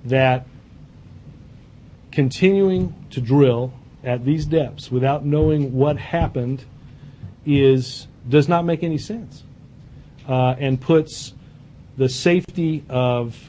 that continuing to drill at these depths without knowing what happened does not make any sense, and puts the safety of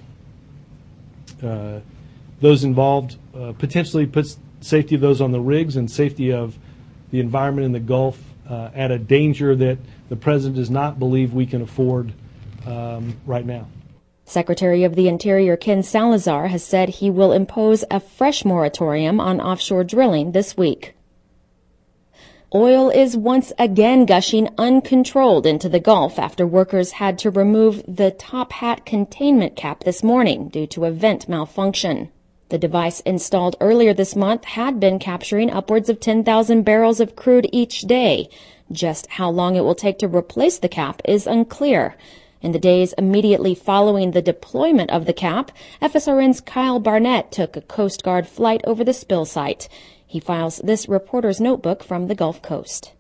those involved, potentially puts safety of those on the rigs and safety of the environment in the Gulf at a danger that the President does not believe we can afford right now. Secretary of the Interior Ken Salazar has said he will impose a fresh moratorium on offshore drilling this week. Oil is once again gushing uncontrolled into the Gulf after workers had to remove the top hat containment cap this morning due to a vent malfunction. The device installed earlier this month had been capturing upwards of 10,000 barrels of crude each day. Just how long it will take to replace the cap is unclear. In the days immediately following the deployment of the cap, FSRN's Kyle Barnett took a Coast Guard flight over the spill site. He files this reporter's notebook from the Gulf Coast.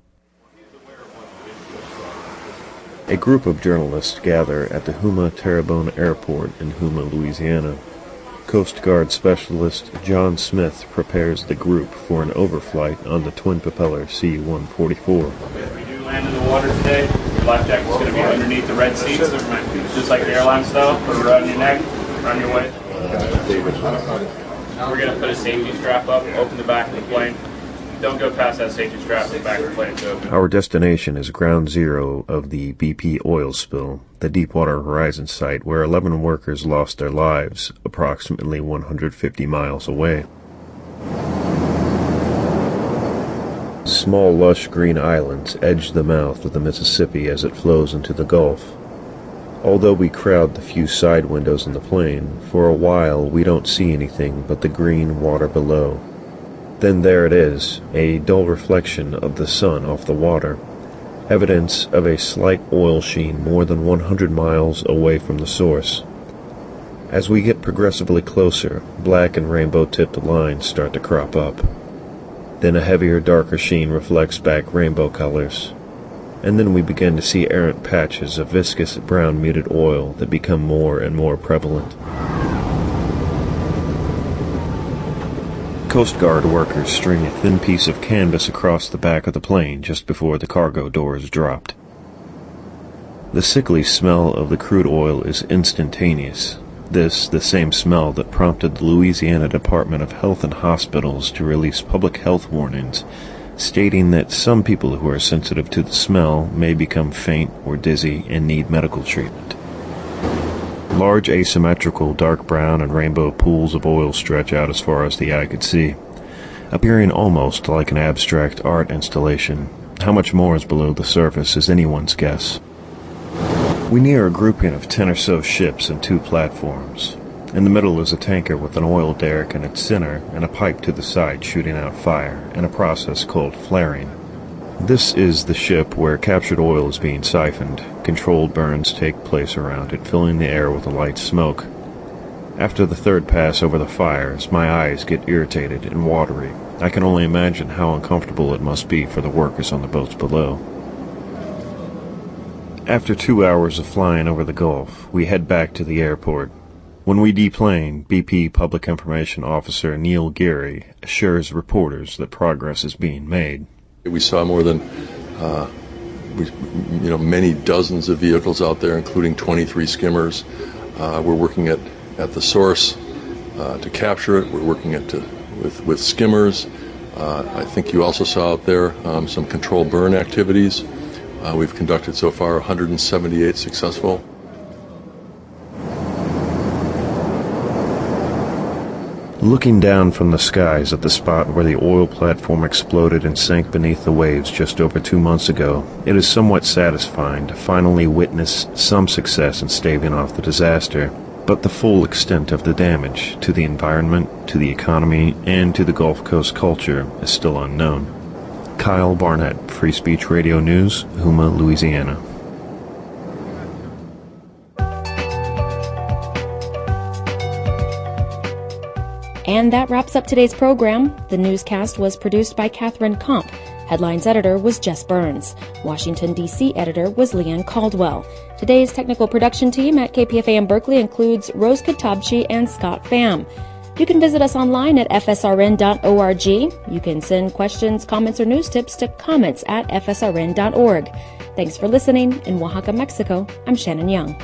A group of journalists gather at the Houma Terrebonne Airport in Houma, Louisiana. Coast Guard specialist John Smith prepares the group for an overflight on the twin-propeller C-144. We do land in the water today. Your life jacket's going to be underneath the red seats, just like the airline style. Put it around your neck, around your waist. We're going to put a safety strap up, open the back of the plane. Don't go past that safety strap, the back of the plane is open. Our destination is ground zero of the BP oil spill, the Deepwater Horizon site where 11 workers lost their lives, approximately 150 miles away. Small lush green islands edge the mouth of the Mississippi as it flows into the Gulf. Although we crowd the few side windows in the plane, for a while we don't see anything but the green water below. Then there it is, a dull reflection of the sun off the water, evidence of a slight oil sheen more than 100 miles away from the source. As we get progressively closer, black and rainbow-tipped lines start to crop up. Then a heavier, darker sheen reflects back rainbow colors. And then we begin to see errant patches of viscous brown muted oil that become more and more prevalent. Coast Guard workers string a thin piece of canvas across the back of the plane just before the cargo door is dropped. The sickly smell of the crude oil is instantaneous. This, the same smell that prompted the Louisiana Department of Health and Hospitals to release public health warnings, stating that some people who are sensitive to the smell may become faint or dizzy and need medical treatment. Large asymmetrical dark brown and rainbow pools of oil stretch out as far as the eye could see, appearing almost like an abstract art installation. How much more is below the surface is anyone's guess. We near a grouping of 10 or so ships and 2 platforms. In the middle is a tanker with an oil derrick in its center and a pipe to the side shooting out fire, in a process called flaring. This is the ship where captured oil is being siphoned. Controlled burns take place around it, filling the air with a light smoke. After the third pass over the fires, my eyes get irritated and watery. I can only imagine how uncomfortable it must be for the workers on the boats below. After 2 hours of flying over the Gulf, we head back to the airport. When we deplane, BP Public Information Officer Neil Geary assures reporters that progress is being made. We saw more than many dozens of vehicles out there, including 23 skimmers. We're working at the source to capture it. We're working with skimmers. I think you also saw out there some controlled burn activities. We've conducted so far 178 successful. Looking down from the skies at the spot where the oil platform exploded and sank beneath the waves just over 2 months ago, it is somewhat satisfying to finally witness some success in staving off the disaster. But the full extent of the damage to the environment, to the economy, and to the Gulf Coast culture is still unknown. Kyle Barnett, Free Speech Radio News, Houma, Louisiana. And that wraps up today's program. The newscast was produced by Catherine Komp. Headlines editor was Jess Burns. Washington, D.C. editor was Leanne Caldwell. Today's technical production team at KPFA Berkeley includes Rose Katabchi and Scott Pham. You can visit us online at fsrn.org. You can send questions, comments, or news tips to comments@fsrn.org. Thanks for listening. In Oaxaca, Mexico, I'm Shannon Young.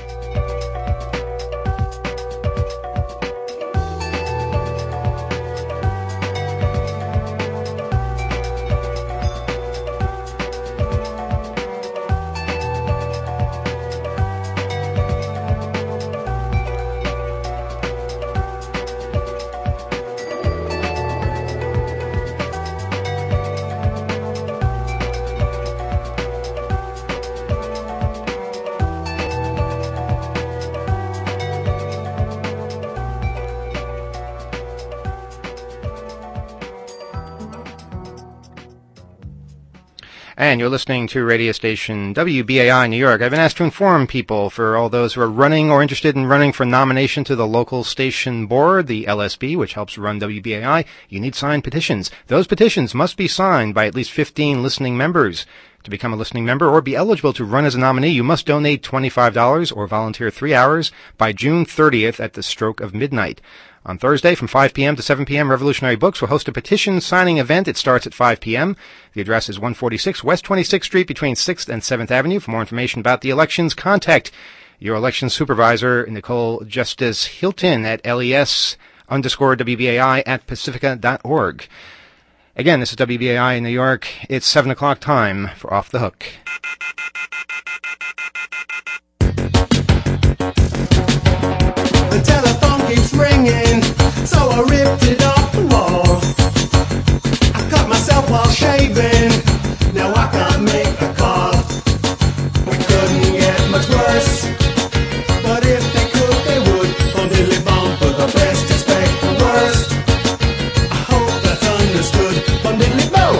And you're listening to radio station WBAI New York. I've been asked to inform people, for all those who are running or interested in running for nomination to the local station board, the LSB, which helps run WBAI, you need signed petitions. Those petitions must be signed by at least 15 listening members. To become a listening member or be eligible to run as a nominee, you must donate $25 or volunteer 3 hours by June 30th at the stroke of midnight. On Thursday from 5 p.m. to 7 p.m., Revolutionary Books will host a petition signing event. It starts at 5 p.m. The address is 146 West 26th Street between 6th and 7th Avenue. For more information about the elections, contact your election supervisor, Nicole Justice Hilton, at les_WBAI at pacifica.org. Again, this is WBAI in New York. It's 7 o'clock time for Off the Hook. The telephone keeps ringing, so I ripped it off the wall. I cut myself while shaving, now I can't make a call. We couldn't get much worse, but if they could, they would. On Dilly Bomb for the best, expect the worst. I hope that's understood. On Dilly Bomb.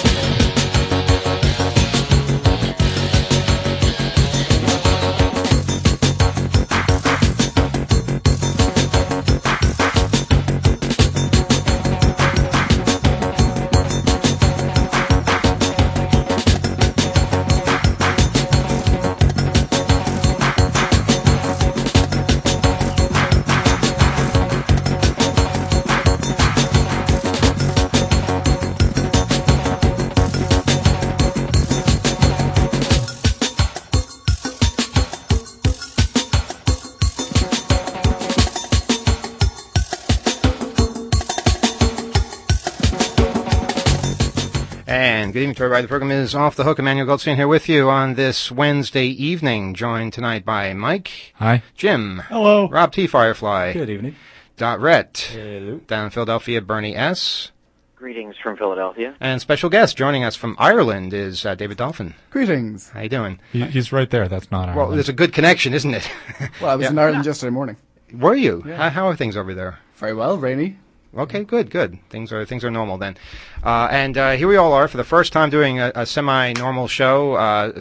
And good evening to everybody. The program is Off the Hook. Emmanuel Goldstein here with you on this Wednesday evening, joined tonight by Mike. Hi. Jim. Hello. Rob T. Firefly. Good evening. Dot Rhett. Hello. Down in Philadelphia, Bernie S. Greetings from Philadelphia. And special guest joining us from Ireland is David Dolphin. Greetings. How you doing? He's right there. That's not Ireland. Well, there's a good connection, isn't it? Well, I was Yeah. in Ireland yesterday morning. Were you? Yeah. How are things over there? Very well, rainy. Okay, good. Things are normal then. And here we all are for the first time doing a semi-normal show.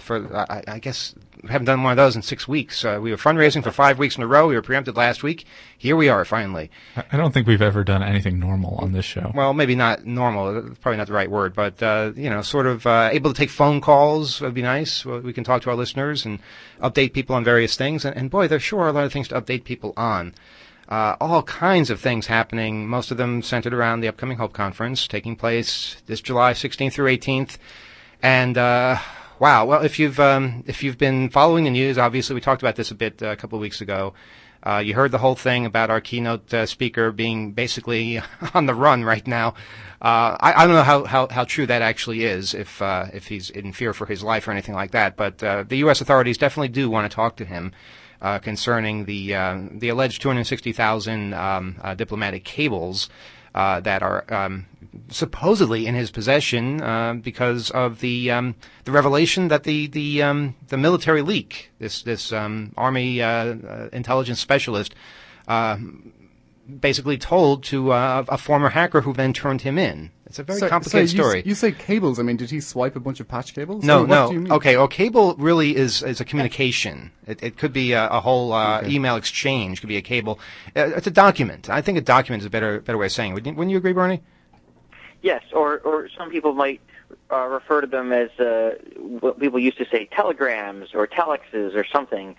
I guess we haven't done one of those in 6 weeks. We were fundraising for 5 weeks in a row. We were preempted last week. Here we are, finally. I don't think we've ever done anything normal on this show. Well, maybe not normal. That's probably not the right word, but sort of able to take phone calls would be nice. We can talk to our listeners and update people on various things. And boy, there sure are a lot of things to update people on. All kinds of things happening, most of them centered around the upcoming Hope Conference, taking place this July 16th through 18th. And, wow, well, if you've been following the news, obviously we talked about this a bit a couple of weeks ago. You heard the whole thing about our keynote speaker being basically on the run right now. I don't know how true that actually is, if he's in fear for his life or anything like that. But the U.S. authorities definitely do want to talk to him concerning the alleged 260,000 diplomatic cables that are supposedly in his possession because of the revelation that the military leak, this Army intelligence specialist basically told to a former hacker who then turned him in. It's a very complicated story. You say cables. I mean, did he swipe a bunch of patch cables? No. What do you mean? Okay, well, cable really is a communication. It could be a whole email exchange. Could be a cable. It's a document. I think a document is a better way of saying it. Wouldn't you agree, Bernie? Yes, or some people might refer to them as what people used to say telegrams or telexes or something.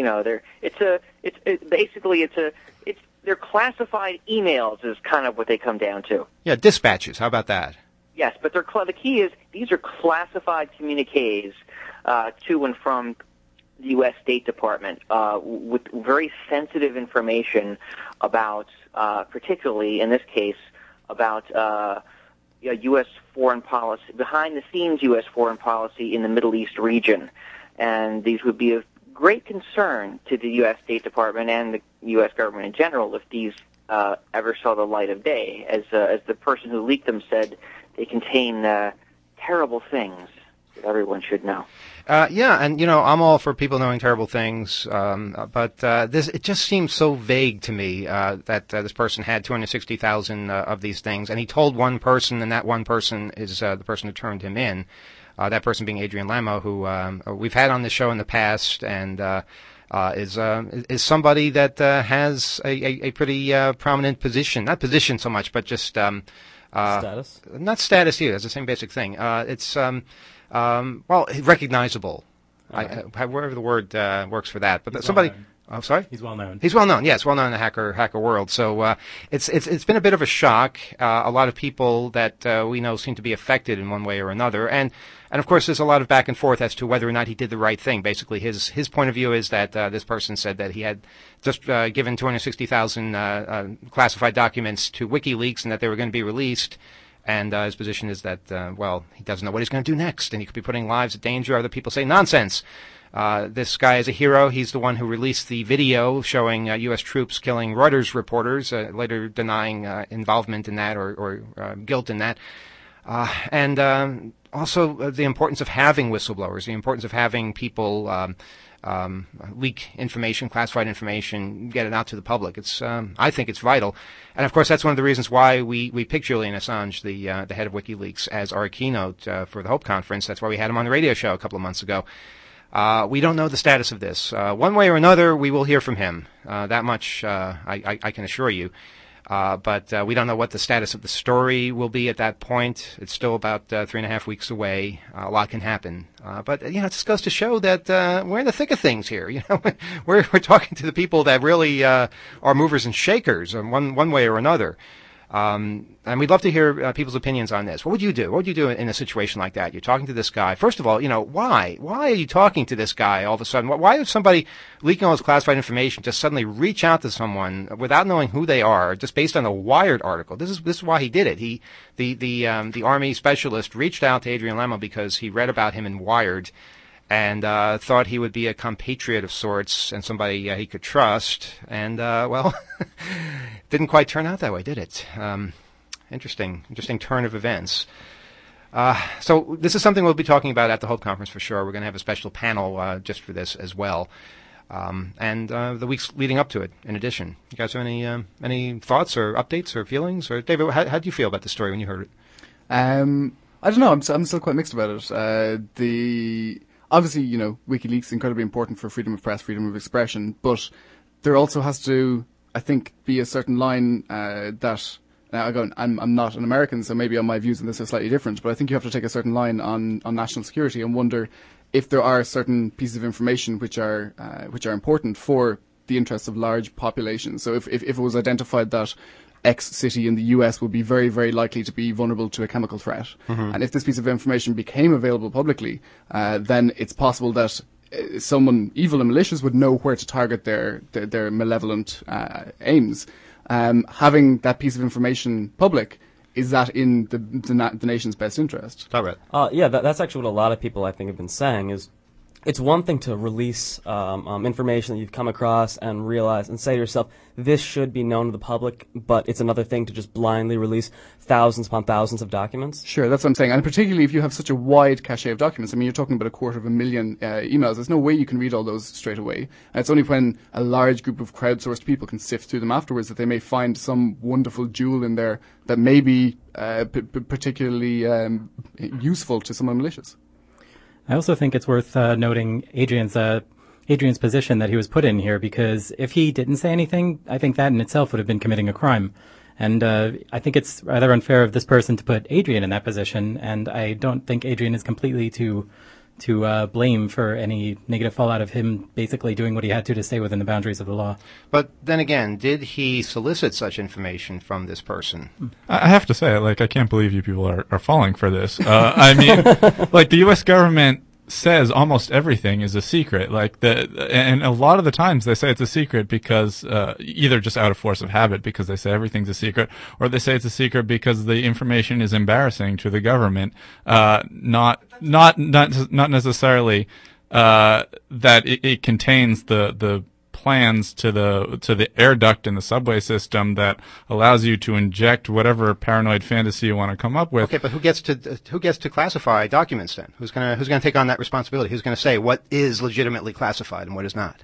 They're classified emails is kind of what they come down to. Yeah, dispatches. How about that? Yes, but the key is these are classified communiques to and from the U.S. State Department with very sensitive information about, particularly in this case, about U.S. foreign policy, behind-the-scenes U.S. foreign policy in the Middle East region. And these would be of great concern to the U.S. State Department and the U.S. government in general if these ever saw the light of day. As the person who leaked them said, they contain terrible things that everyone should know. Yeah, and I'm all for people knowing terrible things, but it just seems so vague to me that this person had 260,000 of these things, and he told one person, and that one person is the person who turned him in. That person being Adrian Lamo, who we've had on this show in the past, and is somebody that has a pretty prominent position. Not position so much, but just status. Not status either. It's the same basic thing. It's recognizable. Right. Wherever the word works for that. But somebody. Oh, sorry? He's well known. He's well known, yes, well known in the hacker world. So it's been a bit of a shock. A lot of people that we know seem to be affected in one way or another. And of course, there's a lot of back and forth as to whether or not he did the right thing. Basically, his point of view is that this person said that he had just given 260,000 classified documents to WikiLeaks and that they were going to be released. And his position is that, he doesn't know what he's going to do next, and he could be putting lives in danger. Other people say nonsense. This guy is a hero. He's the one who released the video showing U.S. troops killing Reuters reporters, later denying involvement in that or guilt in that. And also the importance of having whistleblowers, the importance of having people leak information, classified information, get it out to the public. I think it's vital. And of course, that's one of the reasons why we picked Julian Assange, the head of WikiLeaks, as our keynote for the Hope Conference. That's why we had him on the radio show a couple of months ago. We don't know the status of this. One way or another, we will hear from him. That much I can assure you. But we don't know what the status of the story will be at that point. It's still about 3.5 weeks away. A lot can happen. But it just goes to show that we're in the thick of things here. We're talking to the people that really are movers and shakers in one way or another. And we'd love to hear people's opinions on this. What would you do? What would you do in a situation like that? You're talking to this guy. First of all, why? Why are you talking to this guy all of a sudden? Why would somebody leaking all this classified information just suddenly reach out to someone without knowing who they are, just based on a Wired article? This is why he did it. The Army specialist reached out to Adrian Lamo because he read about him in Wired and thought he would be a compatriot of sorts and somebody he could trust. And, didn't quite turn out that way, did it? Interesting turn of events. So this is something we'll be talking about at the Hope Conference for sure. We're going to have a special panel just for this as well. And the weeks leading up to it, in addition. You guys have any thoughts or updates or feelings? Or David, how did you feel about the story when you heard it? I don't know. I'm still quite mixed about it. Obviously, WikiLeaks is incredibly important for freedom of press, freedom of expression, but there also has to, I think, be a certain line that. Now, I'm not an American, so maybe my views on this are slightly different, but I think you have to take a certain line on national security and wonder if there are certain pieces of information which are important for the interests of large populations. So if it was identified that X city in the US would be very, very likely to be vulnerable to a chemical threat. Mm-hmm. And if this piece of information became available publicly, then it's possible that someone evil and malicious would know where to target their malevolent aims. Having that piece of information public, is that in the nation's best interest? Right. Yeah, that's actually what a lot of people, I think, have been saying is it's one thing to release information that you've come across and realize and say to yourself, this should be known to the public, but it's another thing to just blindly release thousands upon thousands of documents. Sure, that's what I'm saying. And particularly if you have such a wide cache of documents. I mean, you're talking about 250,000 emails. There's no way you can read all those straight away. And it's only when a large group of crowdsourced people can sift through them afterwards that they may find some wonderful jewel in there that may be particularly useful to someone malicious. I also think it's worth noting Adrian's position that he was put in here, because if he didn't say anything, I think that in itself would have been committing a crime. And I think it's rather unfair of this person to put Adrian in that position, and I don't think Adrian is completely to blame for any negative fallout of him basically doing what he had to stay within the boundaries of the law. But then again, did he solicit such information from this person? I have to say, I can't believe you people are falling for this. I mean, the U.S. government says almost everything is a secret. And a lot of the times they say it's a secret because either just out of force of habit because they say everything's a secret, or they say it's a secret because the information is embarrassing to the government. Not necessarily that it contains the plans to the air duct in the subway system that allows you to inject whatever paranoid fantasy you want to come up with. Okay, but who gets to classify documents then? Who's gonna take on that responsibility? Who's gonna say what is legitimately classified and what is not?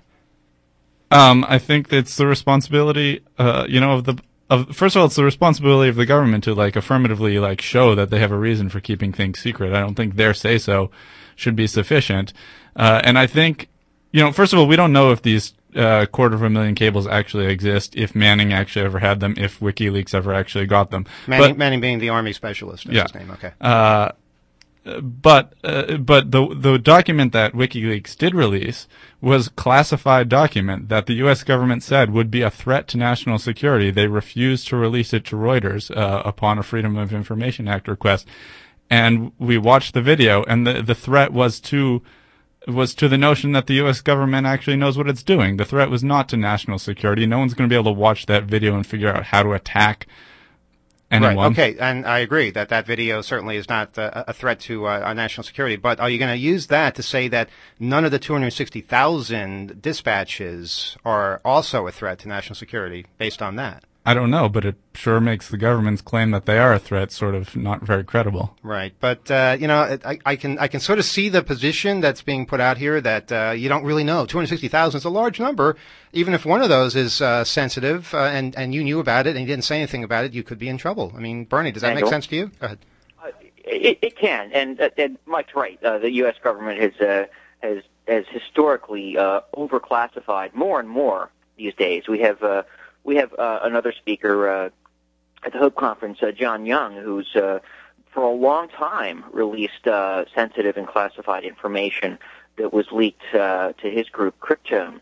I think it's the responsibility, first of all, it's the responsibility of the government to affirmatively show that they have a reason for keeping things secret. I don't think their say-so should be sufficient. And I think, first of all, we don't know if these 250,000 cables actually exist, if Manning actually ever had them, if WikiLeaks ever actually got them. Manning being the Army specialist, that's his name, okay. But the document that WikiLeaks did release was classified document that the U.S. government said would be a threat to national security. They refused to release it to Reuters upon a Freedom of Information Act request. And we watched the video, and the threat was to the notion that the U.S. government actually knows what it's doing. The threat was not to national security. No one's going to be able to watch that video and figure out how to attack anyone. Right, okay, and I agree that video certainly is not a threat to our national security, but are you going to use that to say that none of the 260,000 dispatches are also a threat to national security based on that? I don't know, but it sure makes the government's claim that they are a threat sort of not very credible. Right, but I can sort of see the position that's being put out here that you don't really know. 260,000 is a large number. Even if one of those is sensitive and you knew about it and you didn't say anything about it, you could be in trouble. I mean, Bernie, does that make sense to you? Go ahead. It can, and Mike's right. The U.S. government has historically overclassified more and more these days. We have another speaker at the Hope Conference, John Young, who's for a long time released sensitive and classified information that was leaked to his group, Cryptome,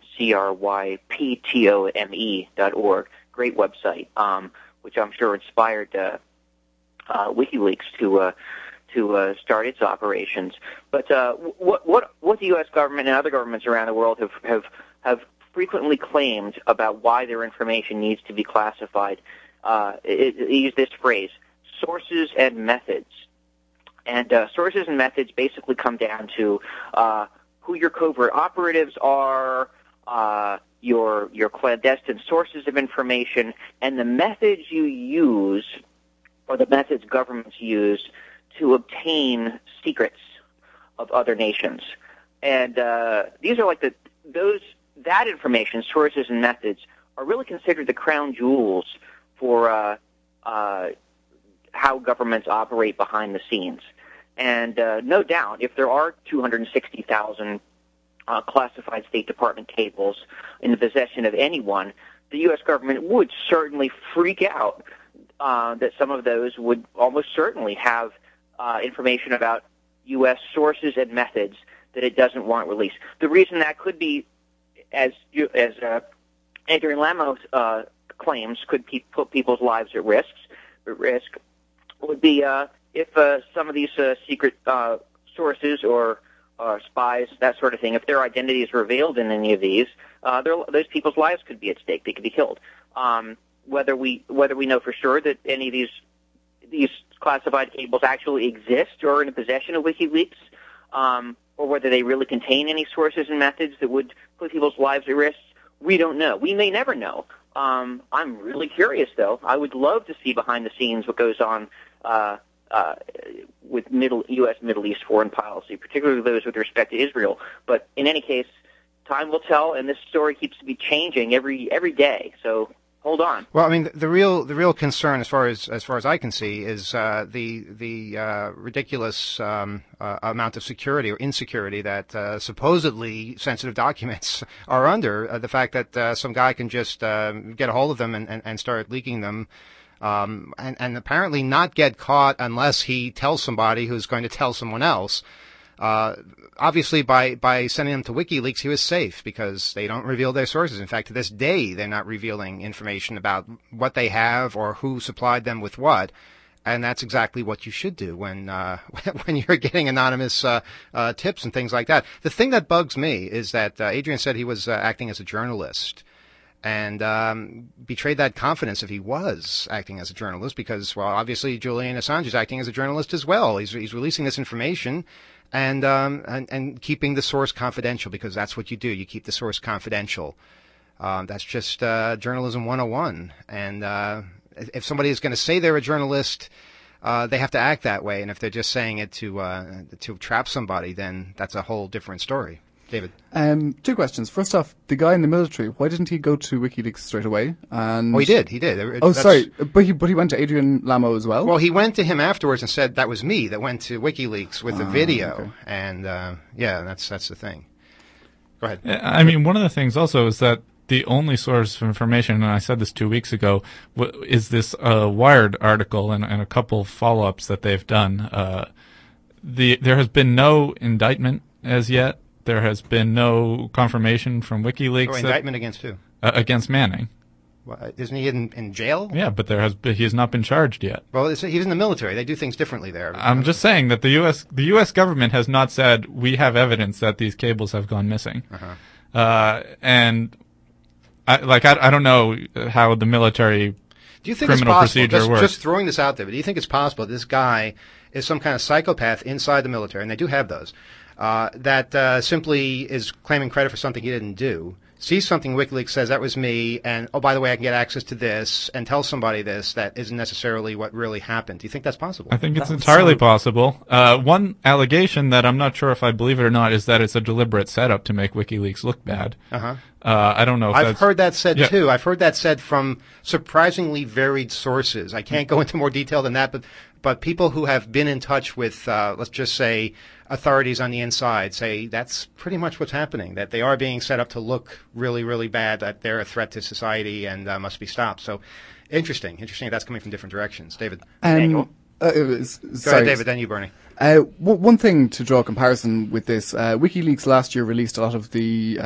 CRYPTOME.org. Great website, which I'm sure inspired WikiLeaks to start its operations. But what the U.S. government and other governments around the world have frequently claimed about why their information needs to be classified. Use this phrase, sources and methods. And sources and methods basically come down to who your covert operatives are, your clandestine sources of information, and the methods you use, or the methods governments use, to obtain secrets of other nations. And these are that information, sources and methods, are really considered the crown jewels for how governments operate behind the scenes. And no doubt, if there are 260,000 classified State Department cables in the possession of anyone, the U.S. government would certainly freak out that some of those would almost certainly have information about U.S. sources and methods that it doesn't want released. The reason that could be, as Adrian Lamos claims, could put people's lives at risk, would be if some of these secret sources or spies, that sort of thing, if their identities are revealed in any of these, those people's lives could be at stake. They could be killed. Whether we know for sure that any of these classified cables actually exist or are in the possession of WikiLeaks, or whether they really contain any sources and methods that would put people's lives at risk, we don't know. We may never know. I'm really curious, though. I would love to see behind the scenes what goes on with U.S. Middle East foreign policy, particularly those with respect to Israel. But in any case, time will tell, and this story keeps to be changing every day. So hold on. Well, I mean, the real concern, as far as I can see, is the ridiculous amount of security or insecurity that supposedly sensitive documents are under. The fact that some guy can just get a hold of them and start leaking them. And apparently not get caught unless he tells somebody who's going to tell someone else. Obviously, by sending them to WikiLeaks, he was safe because they don't reveal their sources. In fact, to this day, they're not revealing information about what they have or who supplied them with what. And that's exactly what you should do when you're getting anonymous tips and things like that. The thing that bugs me is that Adrian said he was acting as a journalist. And betrayed that confidence if he was acting as a journalist, because, well, obviously Julian Assange is acting as a journalist as well. He's releasing this information and keeping the source confidential, because that's what you do. You keep the source confidential. That's just journalism 101. And if somebody is going to say they're a journalist, they have to act that way. And if they're just saying it to trap somebody, then that's a whole different story. David. 2 questions. First off, the guy in the military, why didn't he go to WikiLeaks straight away? And he did. Sorry, but he went to Adrian Lamo as well? Well, he went to him afterwards and said that was me that went to WikiLeaks with the video. Okay. And, that's the thing. Go ahead. I mean, one of the things also is that the only source of information, and I said this 2 weeks ago, is this Wired article and a couple follow-ups that they've done. There has been no indictment as yet. There has been no confirmation from WikiLeaks. Oh, indictment against who? Against Manning. Well, isn't he in jail? Yeah, but he has not been charged yet. Well, he's in the military. They do things differently there. I'm just saying that the U.S. government has not said we have evidence that these cables have gone missing. And I don't know how the military do you think criminal it's possible, procedure works. Just throwing this out there, but do you think it's possible this guy is some kind of psychopath inside the military, and they do have those, that simply is claiming credit for something he didn't do, sees something WikiLeaks says that was me, and oh, by the way, I can get access to this, and tell somebody this that isn't necessarily what really happened. Do you think that's possible? I think it's entirely possible. One allegation that I'm not sure if I believe it or not is that it's a deliberate setup to make WikiLeaks look bad. I don't know if I've heard that said too. I've heard that said from surprisingly varied sources. I can't go into more detail than that, but people who have been in touch with, let's just say, authorities on the inside say that's pretty much what's happening, that they are being set up to look really, really bad, that they're a threat to society and must be stopped. So interesting that's coming from different directions. David. Sorry, Go ahead, David, then you, Bernie. One thing to draw a comparison with this, WikiLeaks last year released a lot of the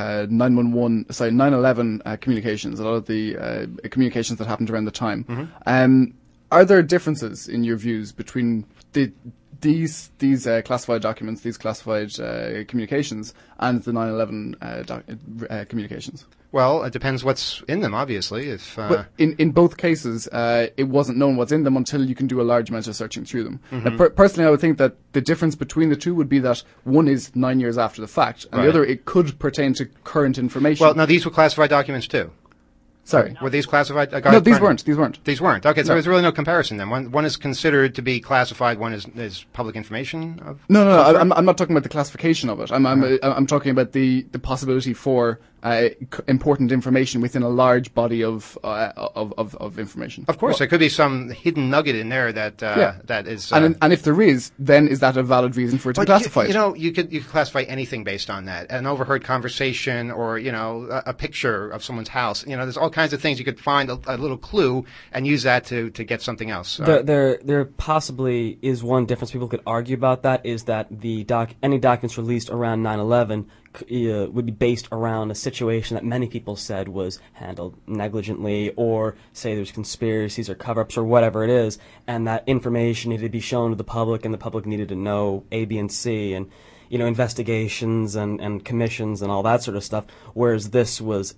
9/11 communications, a lot of the communications that happened around the time. Are there differences in your views between these classified documents, these classified communications, and the 9/11 communications? Well, it depends what's in them, obviously. But in both cases, it wasn't known what's in them until you can do a large amount of searching through them. Now, personally, I would think that the difference between the two would be that one is 9 years after the fact, and the other, it could pertain to current information. Well, now, these were classified documents, too. Sorry. Were these classified? No, these weren't. These weren't. Okay, so there's really no comparison then. One is considered to be classified, one is public information? No, I'm not talking about the classification of it. I'm talking about the possibility for important information within a large body of information. Of course, there could be some hidden nugget in there that is. And if there is, then is that a valid reason for it to be classified? You could classify anything based on that. An overheard conversation, or a picture of someone's house. There's all kinds of things you could find a little clue and use that to get something else. There possibly is one difference people could argue about that, is that any documents released around 9/11 would be based around a situation that many people said was handled negligently, or say there's conspiracies or cover-ups or whatever it is, and that information needed to be shown to the public, and the public needed to know A, B, and C, and investigations and commissions and all that sort of stuff. Whereas this was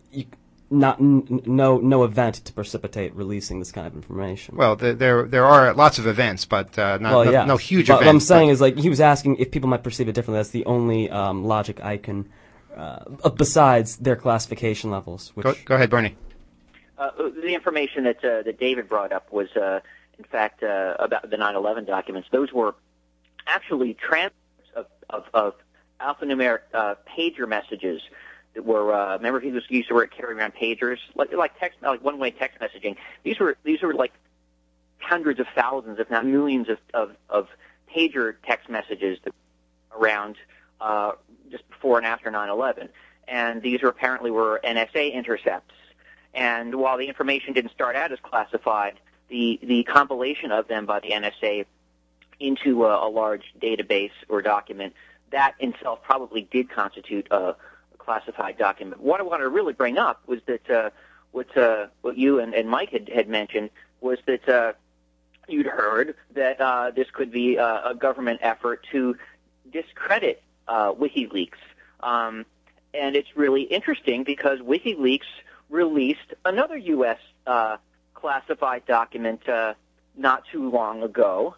no event to precipitate releasing this kind of information. Well, there are lots of events, but no huge events. What I'm saying is, he was asking if people might perceive it differently. That's the only logic I can, besides their classification levels. Go ahead, Bernie. The information that David brought up was, in fact, about the 9/11 documents. Those were actually transcripts of alphanumeric pager messages that were remember he used to carry around pagers like one-way text messaging. These were like hundreds of thousands, if not millions, of pager text messages that were around just before and after 9/11, and these apparently were NSA intercepts. And while the information didn't start out as classified, the compilation of them by the NSA into a large database or document, that in itself probably did constitute a classified document. What I wanted to really bring up was that what you and Mike had mentioned was that you'd heard that this could be a government effort to discredit WikiLeaks. And it's really interesting because WikiLeaks released another U.S. Classified document not too long ago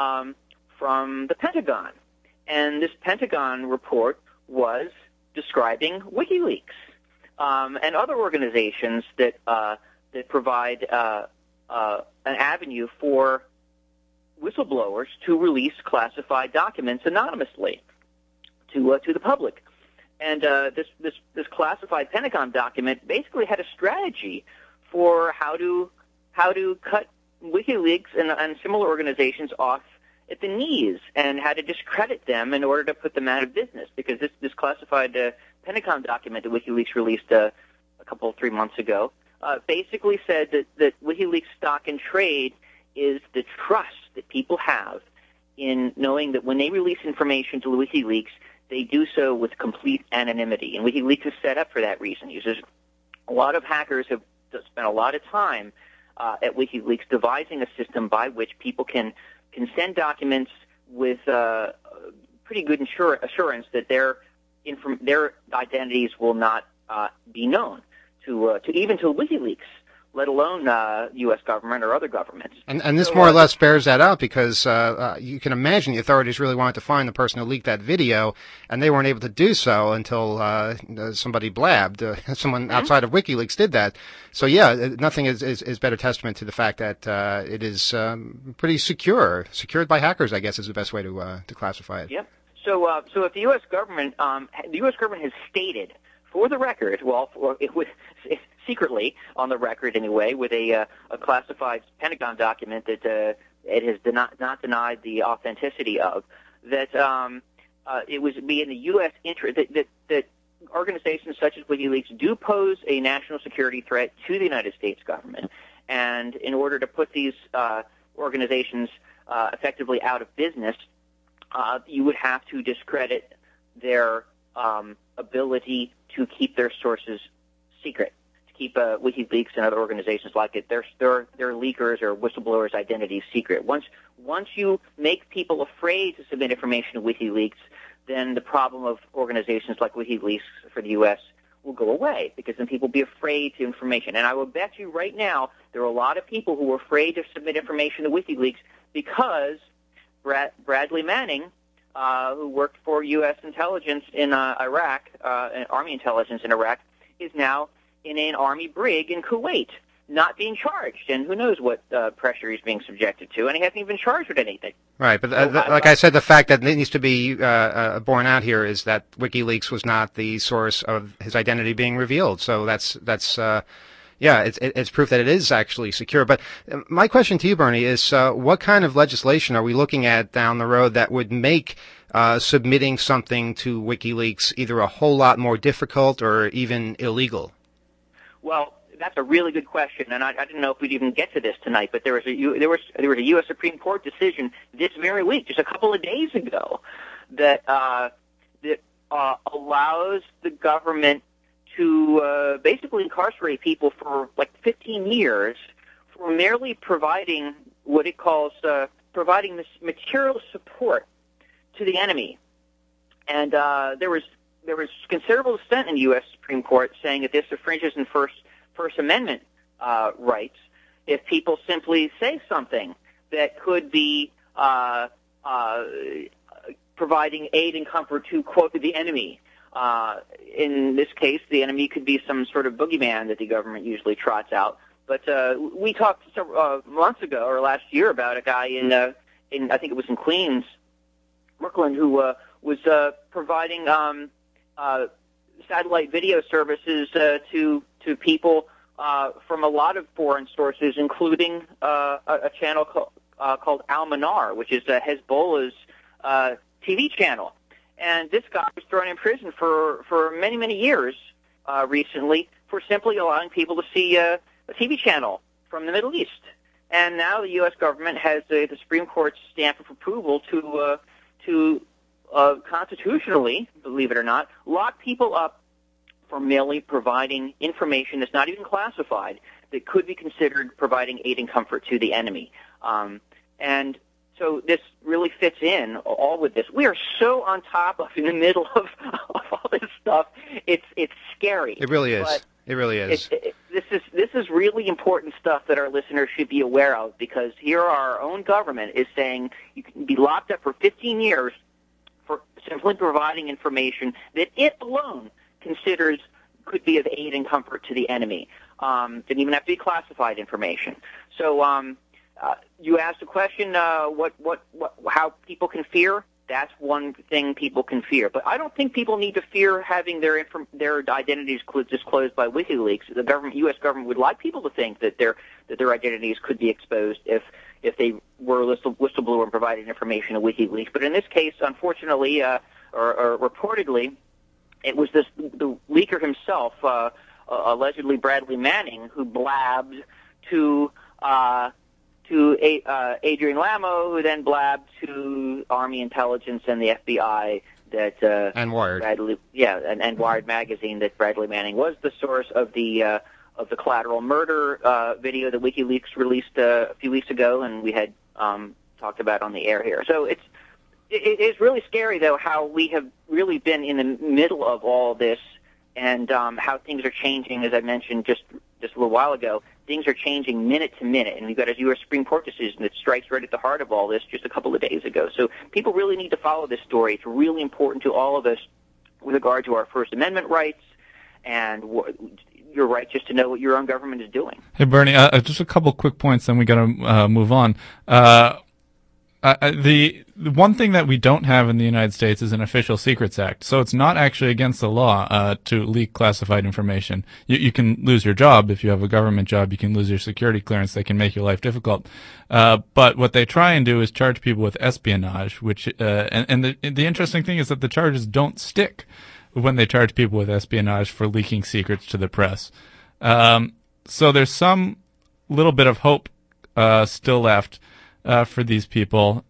from the Pentagon. And this Pentagon report was describing WikiLeaks and other organizations that provide an avenue for whistleblowers to release classified documents anonymously to the public. And this classified Pentagon document basically had a strategy for how to cut WikiLeaks and similar organizations off at the knees, and how to discredit them in order to put them out of business. Because this classified Pentagon document that WikiLeaks released a 3 months ago basically said that WikiLeaks stock and trade is the trust that people have in knowing that when they release information to WikiLeaks, they do so with complete anonymity. And WikiLeaks is set up for that reason. A lot of hackers have spent a lot of time at WikiLeaks devising a system by which people can send documents with pretty good assurance that their identities will not be known to WikiLeaks, let alone U.S. government or other governments. And this more or less bears that out because you can imagine the authorities really wanted to find the person who leaked that video, and they weren't able to do so until somebody blabbed. Someone outside of WikiLeaks did that. So, yeah, nothing is better testament to the fact that it is pretty secure. Secured by hackers, I guess, is the best way to classify it. Yep. So if the U.S. government, has stated, for the record, secretly on the record anyway, with a classified Pentagon document that it has not denied the authenticity of, that it was be in the U.S. interest that organizations such as WikiLeaks do pose a national security threat to the United States government, and in order to put these organizations effectively out of business, you would have to discredit their ability to keep their sources secret, to keep WikiLeaks and other organizations like it, their leakers or whistleblowers' identities secret. Once you make people afraid to submit information to WikiLeaks, then the problem of organizations like WikiLeaks for the U.S. will go away, because then people will be afraid to information. And I will bet you right now there are a lot of people who are afraid to submit information to WikiLeaks because Bradley Manning, who worked for U.S. intelligence in Iraq, Army intelligence in Iraq, is now in an Army brig in Kuwait, not being charged. And who knows what pressure he's being subjected to, and he hasn't even been charged with anything. Right, but like I said, the fact that needs to be borne out here is that WikiLeaks was not the source of his identity being revealed. So that's it's proof that it is actually secure. But my question to you, Bernie, is what kind of legislation are we looking at down the road that would make submitting something to WikiLeaks either a whole lot more difficult or even illegal? Well, that's a really good question, and I didn't know if we'd even get to this tonight. But there was a U.S. Supreme Court decision this very week, just a couple of days ago, that allows the government to basically incarcerate people for like 15 years for merely providing what it calls providing this material support to the enemy. And there was considerable dissent in the U.S. Supreme Court saying that this infringes in First Amendment rights if people simply say something that could be providing aid and comfort to, quote, the enemy. In this case, the enemy could be some sort of boogeyman that the government usually trots out. But we talked several months ago or last year about a guy in I think it was in Queens, Brooklyn, who was providing satellite video services to people from a lot of foreign sources, including a channel called Al-Manar, which is Hezbollah's TV channel. And this guy was thrown in prison for many, many years recently for simply allowing people to see a TV channel from the Middle East. And now the U.S. government has the Supreme Court's stamp of approval to constitutionally, believe it or not, lock people up for merely providing information that's not even classified that could be considered providing aid and comfort to the enemy. And so this really fits in all with this. We are so on top of, in the middle of all this stuff. It's scary. It really is. It really is. This is really important stuff that our listeners should be aware of, because here our own government is saying you can be locked up for 15 years for simply providing information that it alone considers could be of aid and comfort to the enemy. Didn't even have to be classified information. So you asked a question, how people can fear. That's one thing people can fear. But I don't think people need to fear having their identities disclosed by WikiLeaks. The U.S. government would like people to think that their identities could be exposed if they were a whistleblower and provided information to WikiLeaks. But in this case, unfortunately, or reportedly, it was the leaker himself, allegedly Bradley Manning, who blabbed to Adrian Lamo, who then blabbed to Army intelligence and the FBI that and Wired, and Wired magazine, that Bradley Manning was the source of the collateral murder video that WikiLeaks released a few weeks ago, and we had talked about on the air here. So it is really scary, though, how we have really been in the middle of all this, and how things are changing. As I mentioned just a little while ago, things are changing minute to minute, and we've got a U.S. Supreme Court decision that strikes right at the heart of all this just a couple of days ago. So people really need to follow this story. It's really important to all of us with regard to our First Amendment rights and your right just to know what your own government is doing. Hey, Bernie, just a couple quick points, then we got to move on. The one thing that we don't have in the United States is an Official Secrets Act, so it's not actually against the law to leak classified information. You can lose your job if you have a government job. You can lose your security clearance. They can make your life difficult. But what they try and do is charge people with espionage, which and the interesting thing is that the charges don't stick when they charge people with espionage for leaking secrets to the press. So there's some little bit of hope still left for these people,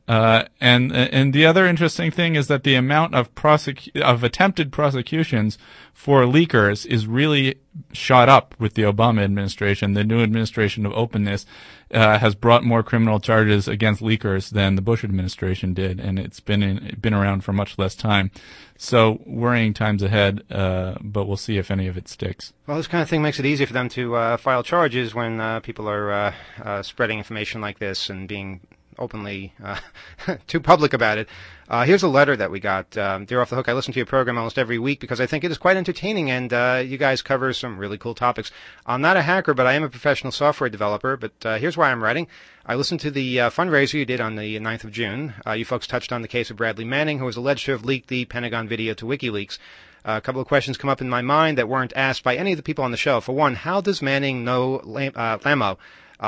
and the other interesting thing is that the amount of attempted prosecutions for leakers is really shot up with the Obama administration. The new administration of openness has brought more criminal charges against leakers than the Bush administration did, and it's been around for much less time. So worrying times ahead, but we'll see if any of it sticks. Well, this kind of thing makes it easier for them to file charges when people are spreading information like this and being openly too public about it. Here's a letter that we got. Dear Off the Hook, I listen to your program almost every week because I think it is quite entertaining, and you guys cover some really cool topics. I'm not a hacker, but I am a professional software developer, but here's why I'm writing. I listened to the fundraiser you did on the 9th of June. You folks touched on the case of Bradley Manning, who was alleged to have leaked the Pentagon video to WikiLeaks. A couple of questions come up in my mind that weren't asked by any of the people on the show. For one, how does Manning know Lamo?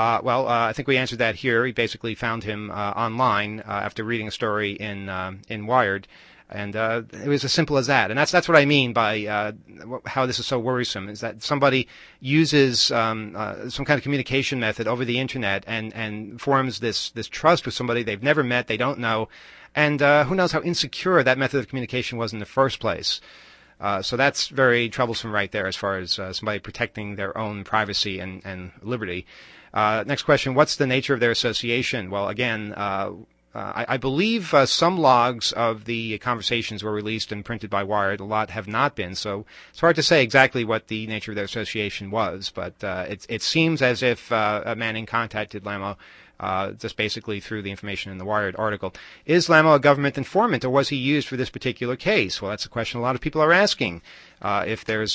I think we answered that here. He basically found him online after reading a story in Wired, and it was as simple as that. And that's what I mean by how this is so worrisome, is that somebody uses some kind of communication method over the internet and forms this trust with somebody they've never met, they don't know, and who knows how insecure that method of communication was in the first place. So that's very troublesome right there as far as somebody protecting their own privacy and liberty. Next question, what's the nature of their association? Well, again, I believe some logs of the conversations were released and printed by Wired. A lot have not been, so it's hard to say exactly what the nature of their association was, but it seems as if Manning contacted Lamo just basically through the information in the Wired article. Is Lamo a government informant, or was he used for this particular case? Well, that's a question a lot of people are asking. If there's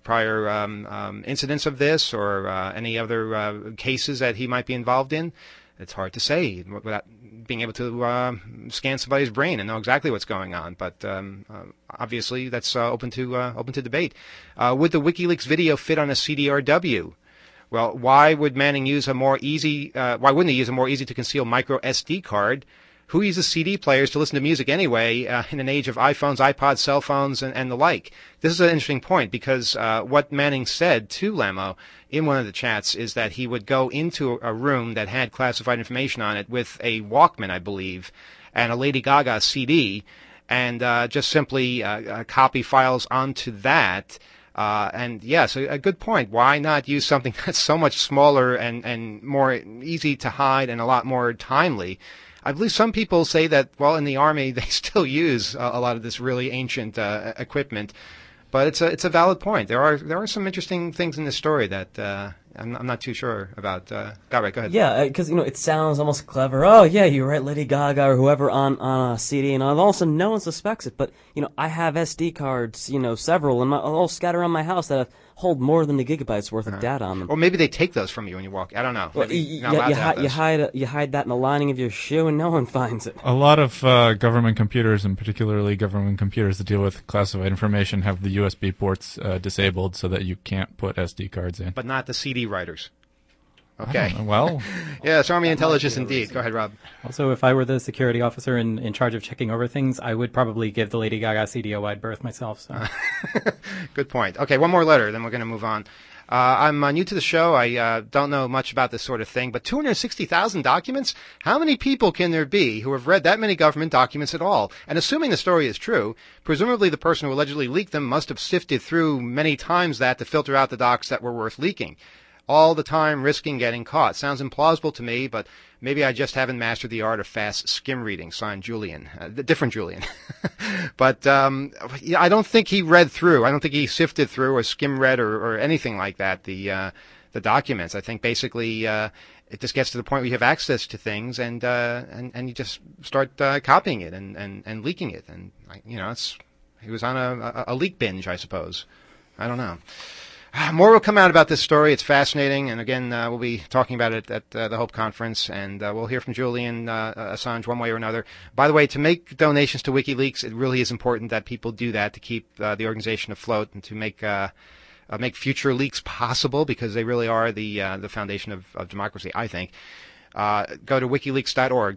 prior incidents of this or any other cases that he might be involved in, it's hard to say without being able to scan somebody's brain and know exactly what's going on. But obviously, that's open to debate. Would the WikiLeaks video fit on a CDRW? Well, why would Manning use a more easy? Why wouldn't he use a more easy to conceal micro SD card? Who uses CD players to listen to music anyway in an age of iPhones, iPods, cell phones, and the like? This is an interesting point because what Manning said to Lamo in one of the chats is that he would go into a room that had classified information on it with a Walkman, I believe, and a Lady Gaga CD, and just simply copy files onto that. And yes, a good point. Why not use something that's so much smaller and more easy to hide and a lot more timely? I believe some people say that, well, in the Army, they still use a lot of this really ancient equipment. But it's a valid point. There are some interesting things in this story that I'm not too sure about. Go ahead. Yeah, because it sounds almost clever. Oh yeah, you write Lady Gaga or whoever on a CD, and all of a sudden no one suspects it. But I have SD cards, several, and all scattered around my house that hold more than a gigabyte's worth of data on them. Or maybe they take those from you when you walk. I don't know. Well, you hide that in the lining of your shoe, and no one finds it. A lot of government computers, and particularly government computers that deal with classified information, have the USB ports disabled so that you can't put SD cards in. But not the CD writers. Okay. Well. Yes, Army intelligence indeed. Go ahead, Rob. Also, if I were the security officer in charge of checking over things, I would probably give the Lady Gaga CD a wide berth myself. So. Good point. Okay, one more letter, then we're going to move on. I'm new to the show. I don't know much about this sort of thing, but 260,000 documents? How many people can there be who have read that many government documents at all? And assuming the story is true, presumably the person who allegedly leaked them must have sifted through many times that to filter out the docs that were worth leaking. All the time risking getting caught. Sounds implausible to me, but maybe I just haven't mastered the art of fast skim reading. Signed, Julian. Different Julian. But I don't think he read through. I don't think he sifted through or skim read or anything like that, the documents. I think basically it just gets to the point where you have access to things and you just start copying it and leaking it. And, he was on a leak binge, I suppose. I don't know. More will come out about this story. It's fascinating, and again, we'll be talking about it at the Hope Conference, and we'll hear from Julian Assange one way or another. By the way, to make donations to WikiLeaks, it really is important that people do that to keep the organization afloat and to make future leaks possible, because they really are the foundation of democracy, I think. Go to wikileaks.org,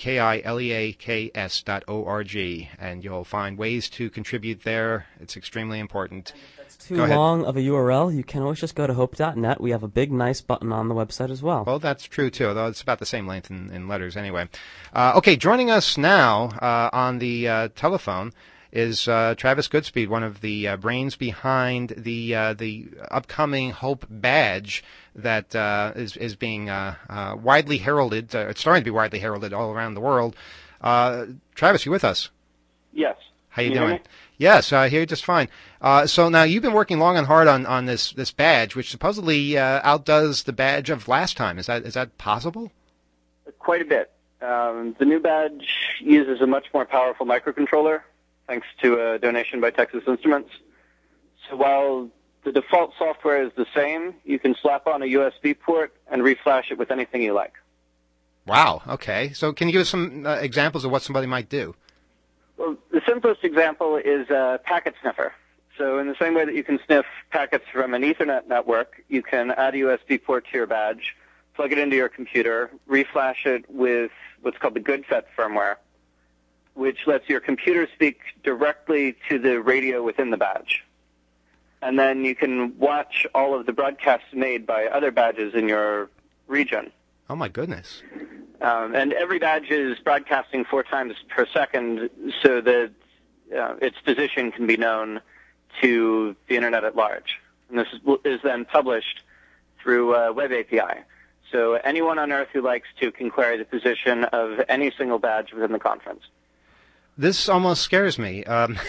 wikileaks.org, and you'll find ways to contribute there. It's extremely important. Too long of a URL, you can always just go to hope.net. We have a big, nice button on the website as well. Well, that's true, too, though it's about the same length in letters anyway. Okay, joining us now on the telephone is Travis Goodspeed, one of the brains behind the upcoming Hope badge that is being widely heralded. It's starting to be widely heralded all around the world. Travis, you with us? Yes. How you doing? Yes, I hear you just fine. So now you've been working long and hard on this badge, which supposedly outdoes the badge of last time. Is that possible? Quite a bit. The new badge uses a much more powerful microcontroller, thanks to a donation by Texas Instruments. So while the default software is the same, you can slap on a USB port and reflash it with anything you like. Wow. Okay. So can you give us some examples of what somebody might do? Well, the simplest example is a packet sniffer. So in the same way that you can sniff packets from an Ethernet network, you can add a USB port to your badge, plug it into your computer, reflash it with what's called the GoodFET firmware, which lets your computer speak directly to the radio within the badge. And then you can watch all of the broadcasts made by other badges in your region. Oh, my goodness. And every badge is broadcasting 4 times per second so that its position can be known to the Internet at large. And this is then published through a web API. So anyone on Earth who likes to can query the position of any single badge within the conference. This almost scares me.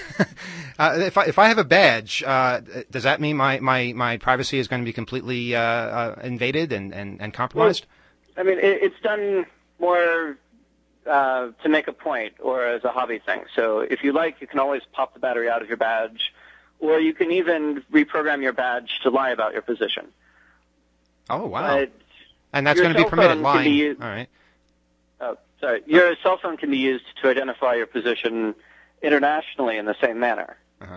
If I have a badge, does that mean my privacy is going to be completely invaded and compromised? Well, I mean, it's done more to make a point or as a hobby thing. So if you like, you can always pop the battery out of your badge, or you can even reprogram your badge to lie about your position. Oh, wow. And that's going to be permitted, lying. All right. Sorry, your cell phone can be used to identify your position internationally in the same manner.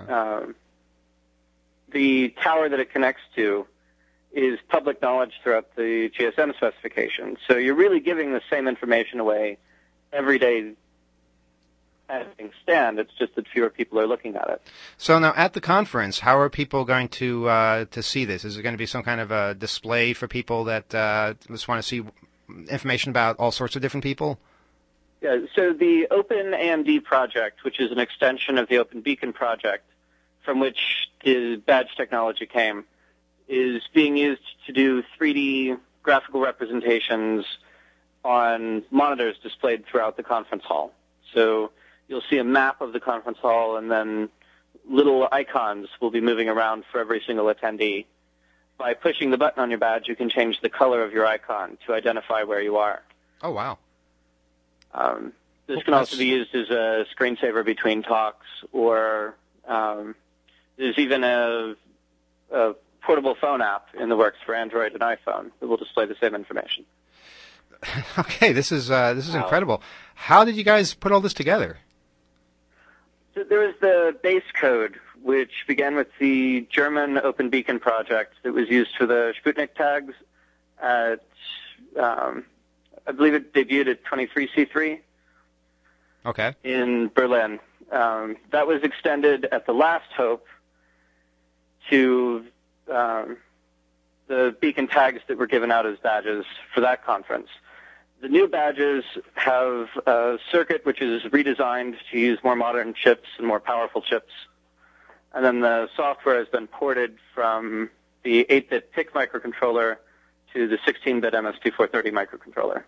The tower that it connects to is public knowledge throughout the GSM specification. So you're really giving the same information away every day as things stand. It's just that fewer people are looking at it. So now at the conference, how are people going to see this? Is it going to be some kind of a display for people that just want to see information about all sorts of different people? Yeah, so the Open AMD project, which is an extension of the Open Beacon project, from which the badge technology came, is being used to do 3D graphical representations on monitors displayed throughout the conference hall. So you'll see a map of the conference hall, and then little icons will be moving around for every single attendee. By pushing the button on your badge, you can change the color of your icon to identify where you are. Oh, wow. This can also be used as a screensaver between talks, or there's even a portable phone app in the works for Android and iPhone that will display the same information. Okay, this is incredible. How did you guys put all this together? So there was the base code, which began with the German Open Beacon project that was used for the Sputnik tags at, I believe it debuted at 23C3 Okay. in Berlin. That was extended at the Last Hope to the beacon tags that were given out as badges for that conference. The new badges have a circuit which is redesigned to use more modern chips and more powerful chips. And then the software has been ported from the 8-bit PIC microcontroller to the 16-bit MST430 microcontroller.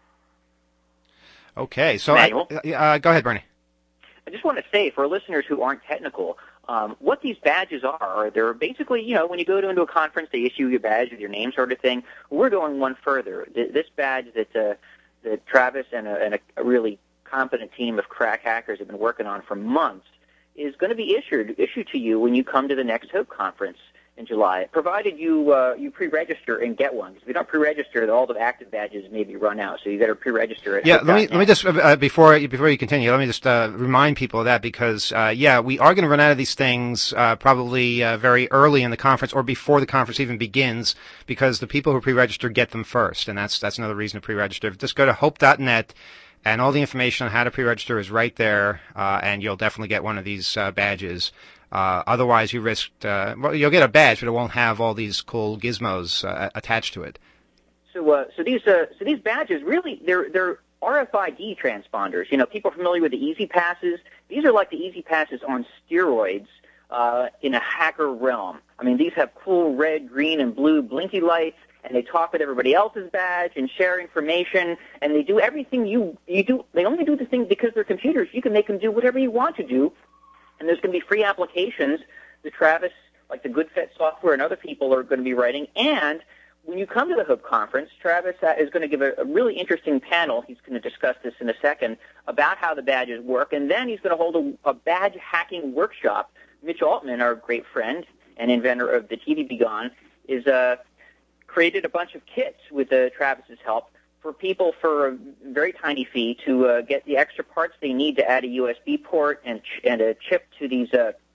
Okay, so Manuel? go ahead, Bernie. I just want to say, for listeners who aren't technical, what these badges are, they're basically, when you go into a conference, they issue you a badge with your name sort of thing. We're going one further. This badge that Travis and a really competent team of crack hackers have been working on for months is going to be issued to you when you come to the next Hope conference in July, provided you pre-register and get one. Because if you don't pre-register, all the active badges may be run out. So you got to pre-register it. Yeah, let me just before you continue, let me just remind people of that, because we are going to run out of these things probably very early in the conference or before the conference even begins, because the people who pre-register get them first, and that's another reason to pre-register. Just go to hope.net. And all the information on how to pre-register is right there, and you'll definitely get one of these badges. Otherwise, you risk you'll get a badge, but it won't have all these cool gizmos attached to it. So these badges really they're RFID transponders. People are familiar with the Easy Passes. These are like the Easy Passes on steroids in a hacker realm. I mean, these have cool red, green, and blue blinky lights, and they talk with everybody else's badge and share information, and they do everything you do. They only do the thing because they're computers. You can make them do whatever you want to do, and there's going to be free applications that Travis, like the GoodFet software, and other people are going to be writing. And when you come to the Hope conference, Travis is going to give a really interesting panel. He's going to discuss this in a second about how the badges work, and then he's going to hold a badge hacking workshop. Mitch Altman, our great friend and inventor of the TV Begon, is created a bunch of kits with Travis's help for people for a very tiny fee to get the extra parts they need to add a USB port and a chip to these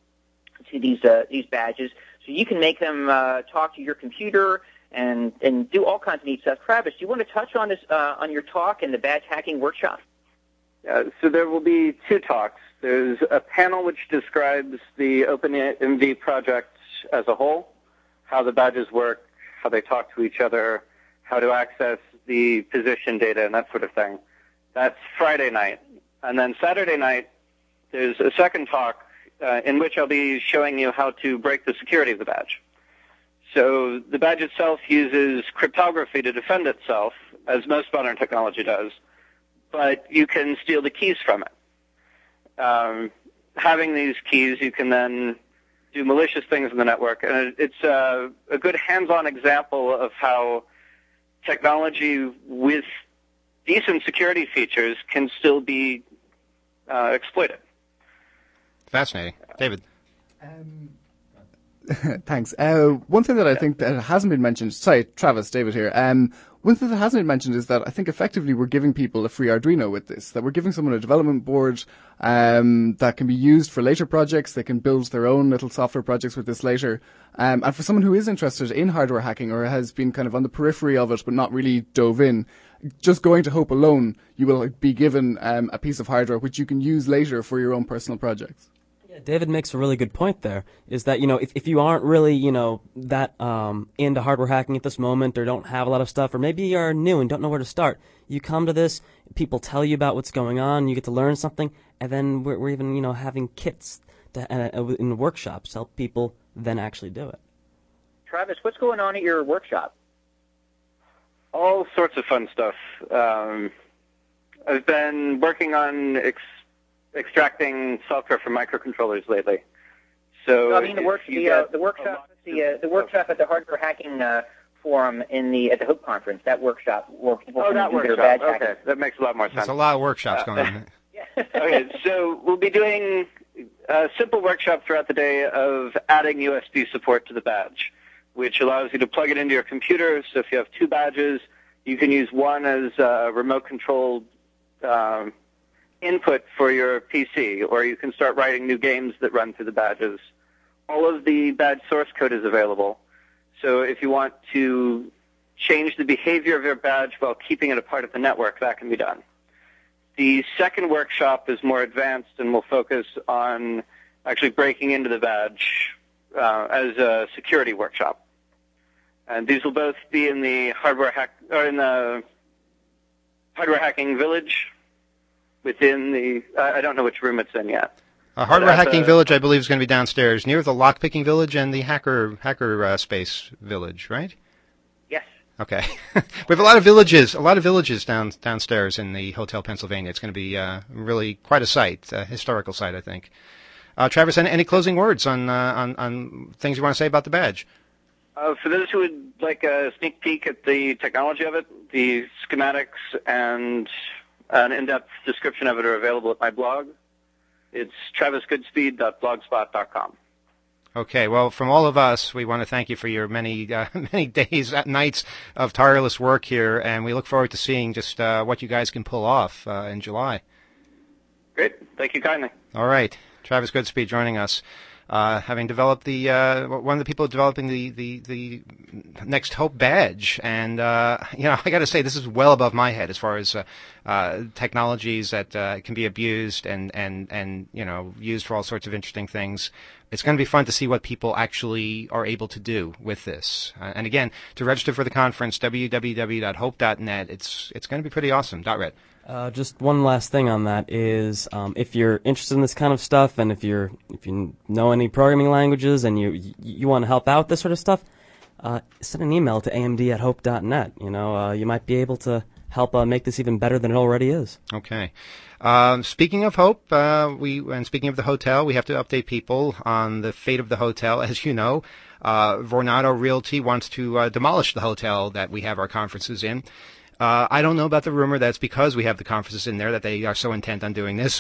badges, so you can make them talk to your computer and do all kinds of neat stuff. Travis, do you want to touch on this on your talk and the badge hacking workshop? So there will be two talks. There's a panel which describes the OpenMV project as a whole, how the badges work, how they talk to each other, how to access the position data, and that sort of thing. That's Friday night. And then Saturday night, there's a second talk in which I'll be showing you how to break the security of the badge. So the badge itself uses cryptography to defend itself, as most modern technology does, but you can steal the keys from it. Having these keys, you can then do malicious things in the network, and it's a good hands-on example of how technology with decent security features can still be exploited. Fascinating. David. Thanks. One thing that I think that hasn't been mentioned, sorry, Travis, David here. one thing that hasn't been mentioned is that I think effectively we're giving people a free Arduino with this, that we're giving someone a development board that can be used for later projects. They can build their own little software projects with this later. And for someone who is interested in hardware hacking or has been kind of on the periphery of it but not really dove in, just going to Hope alone, you will be given a piece of hardware which you can use later for your own personal projects. David makes a really good point there, is that, if you aren't really, that into hardware hacking at this moment or don't have a lot of stuff, or maybe you're new and don't know where to start, you come to this, people tell you about what's going on, you get to learn something, and then we're even, having kits in workshops help people then actually do it. Travis, what's going on at your workshop? All sorts of fun stuff. I've been working on extracting software from microcontrollers lately. So I mean the workshop at the Hardware Hacking Forum at the Hope Conference. That workshop where people can do their badge hacking. Okay, that makes a lot more sense. There's a lot of workshops going on. Okay, so we'll be doing a simple workshop throughout the day of adding USB support to the badge, which allows you to plug it into your computer. So if you have two badges, you can use one as a remote-controlled input for your PC, or you can start writing new games that run through the badges. All of the badge source code is available. So if you want to change the behavior of your badge while keeping it a part of the network, that can be done. The second workshop is more advanced and will focus on actually breaking into the badge as a security workshop. And these will both be in the Hardware Hacking Village within the, I don't know which room it's in yet. Hardware Hacking Village, I believe, is going to be downstairs, near the Lockpicking Village and the Hacker Space Village, right? Yes. Okay. We have a lot of villages downstairs in the Hotel Pennsylvania. It's going to be really quite a site, a historical site, I think. Travis, any closing words on things you want to say about the badge? For those who would like a sneak peek at the technology of it, the schematics and an in-depth description of it are available at my blog. It's travisgoodspeed.blogspot.com. Okay, well, from all of us, we want to thank you for your many days, nights of tireless work here, and we look forward to seeing just what you guys can pull off in July. Great. Thank you kindly. All right. Travis Goodspeed joining us. Having developed one of the people developing the Next Hope badge, and I got to say this is well above my head as far as technologies that can be abused and used for all sorts of interesting things. It's going to be fun to see what people actually are able to do with this. And again, to register for the conference, www.hope.net. It's going to be pretty awesome. .red. Just one last thing on that is, if you're interested in this kind of stuff, and if you know any programming languages, and you want to help out with this sort of stuff, send an email to amd@hope.net. You might be able to help make this even better than it already is. Okay. Speaking of Hope, and speaking of the hotel, we have to update people on the fate of the hotel. As you know, Vornado Realty wants to demolish the hotel that we have our conferences in. I don't know about the rumor that's because we have the conferences in there that they are so intent on doing this.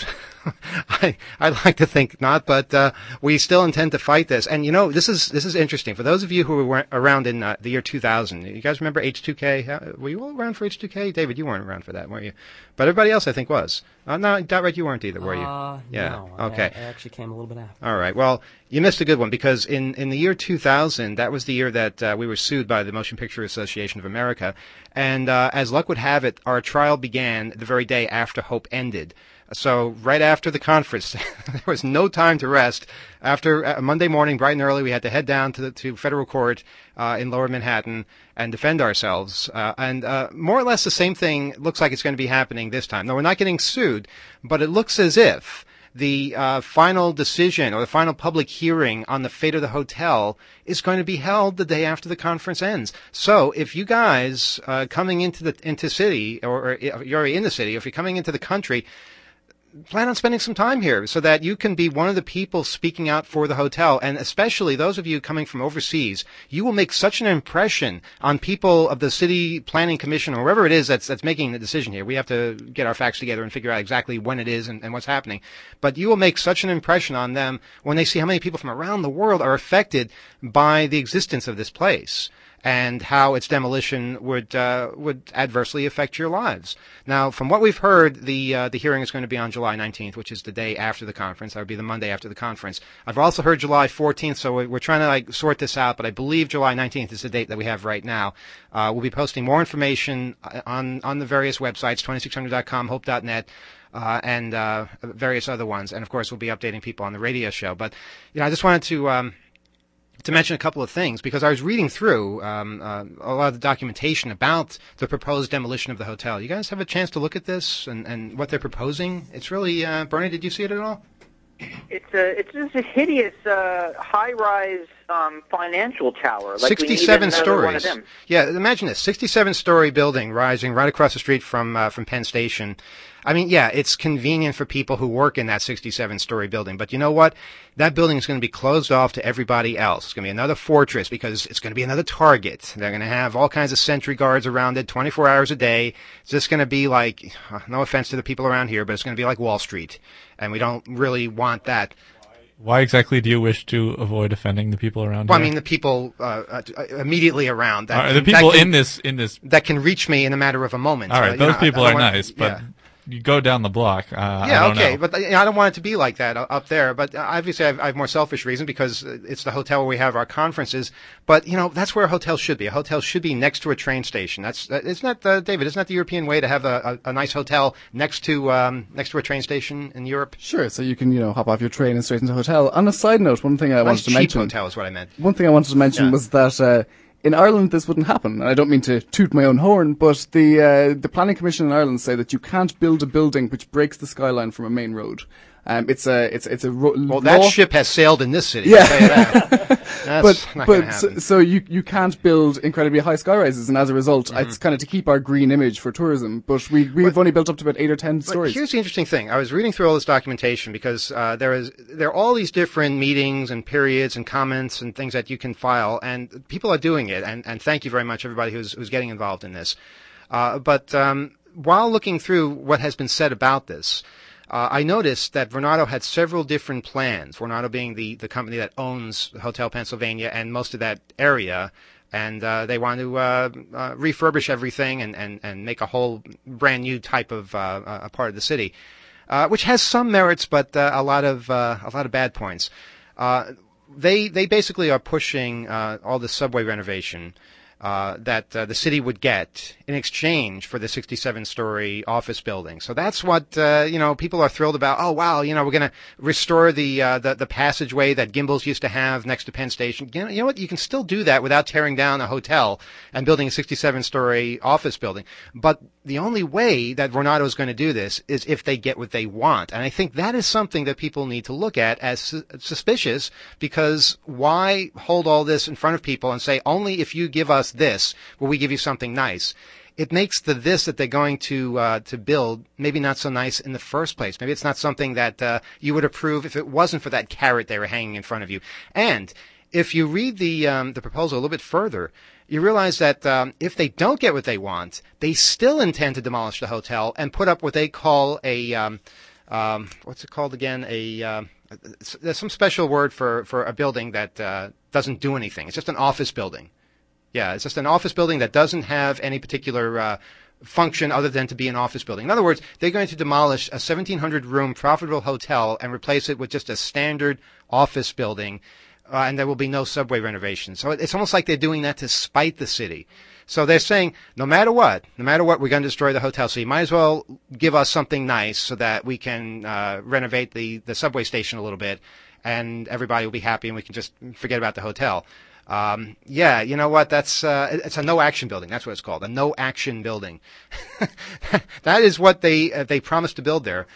I'd like to think not, but we still intend to fight this. And this is interesting. For those of you who were around in the year 2000, you guys remember H2K? Were you all around for H2K? David, you weren't around for that, were you? But everybody else, I think, was. No, right, you weren't either, were you? Yeah. No, okay. I actually came a little bit after. All right. Well, you missed a good one, because in the year 2000, that was the year that we were sued by the Motion Picture Association of America. And as luck would have it, our trial began the very day after Hope ended. So right after the conference, there was no time to rest. After Monday morning, bright and early, we had to head down to federal court in Lower Manhattan and defend ourselves. And more or less the same thing looks like it's going to be happening this time. No, we're not getting sued, but it looks as if the final decision or the final public hearing on the fate of the hotel is going to be held the day after the conference ends. So if you guys coming into city, or you're in the city, or if you're coming into the country, plan on spending some time here so that you can be one of the people speaking out for the hotel. And especially those of you coming from overseas, you will make such an impression on people of the city planning commission or wherever it is that's making the decision here. We have to get our facts together and figure out exactly when it is and what's happening. But you will make such an impression on them when they see how many people from around the world are affected by the existence of this place. and how its demolition would adversely affect your lives. Now, from what we've heard, the hearing is going to be on July 19th, which is the day after the conference. That would be the Monday after the conference. I've also heard July 14th, so we're trying to sort this out, but I believe July 19th is the date that we have right now. We'll be posting more information on the various websites, 2600.com, hope.net. And various other ones, and of course we'll be updating people on the radio show. But I just wanted to mention a couple of things, because I was reading through a lot of the documentation about the proposed demolition of the hotel. You guys have a chance to look at this and what they're proposing? It's really Bernie, did you see it at all? It's just a hideous high-rise financial tower. Like 67 stories. One of them. Yeah, imagine this: 67-story building rising right across the street from Penn Station. I mean, yeah, it's convenient for people who work in that 67-story building, but you know what? That building is going to be closed off to everybody else. It's going to be another fortress, because it's going to be another target. They're going to have all kinds of sentry guards around it 24 hours a day. It's just going to be like, no offense to the people around here, but it's going to be like Wall Street, and we don't really want that. Why exactly do you wish to avoid offending the people around Well, here? I mean, the people immediately around. The people in this that can reach me in a matter of a moment. All right, those people are nice, but you go down the block. I don't know. But I don't want it to be like that up there. But obviously, I have more selfish reason, because it's the hotel where we have our conferences. But that's where a hotel should be. A hotel should be next to a train station. It's not David. It's not the European way to have a nice hotel next to a train station in Europe. Sure. So you can hop off your train and straight into a hotel. On a side note, one thing I wanted to mention. Cheap hotel is what I meant. One thing I wanted to mention was that. In Ireland, this wouldn't happen. And I don't mean to toot my own horn, but the Planning Commission in Ireland say that you can't build a building which breaks the skyline from a main road. It's a well, that ship has sailed in this city. Yeah. I'll tell you that. That's not gonna happen. So you can't build incredibly high sky rises, and as a result, it's kind of to keep our green image for tourism. But we've only built up to about 8 or 10 stories. Here's the interesting thing: I was reading through all this documentation, because there are all these different meetings and periods and comments and things that you can file, and people are doing it. And thank you very much, everybody who's getting involved in this. But while looking through what has been said about this, I noticed that Vornado had several different plans, Vornado being the company that owns Hotel Pennsylvania and most of that area, and they want to refurbish everything and make a whole brand new type of a part of the city, which has some merits, but a lot of bad points. They basically are pushing all the subway renovation that the city would get in exchange for the 67-story office building. So that's what people are thrilled about. Oh wow, we're going to restore the passageway that Gimbel's used to have next to Penn Station. You know what? You can still do that without tearing down a hotel and building a 67-story office building. But the only way that Vornado is going to do this is if they get what they want. And I think that is something that people need to look at as suspicious, because why hold all this in front of people and say, only if you give us this will we give you something nice? It makes this that they're going to build maybe not so nice in the first place. Maybe it's not something that you would approve if it wasn't for that carrot they were hanging in front of you. And if you read the proposal a little bit further, you realize that if they don't get what they want, they still intend to demolish the hotel and put up what they call a what's it called again? There's some special word for a building that doesn't do anything. It's just an office building. Yeah, it's just an office building that doesn't have any particular function other than to be an office building. In other words, they're going to demolish a 1,700-room profitable hotel and replace it with just a standard office building. And there will be no subway renovation. So it's almost like they're doing that to spite the city. So they're saying, no matter what, we're going to destroy the hotel. So you might as well give us something nice so that we can renovate the subway station a little bit, and everybody will be happy, and we can just forget about the hotel. Yeah, you know what? That's it's a no-action building. That's what it's called, a no-action building. That is what they promised to build there.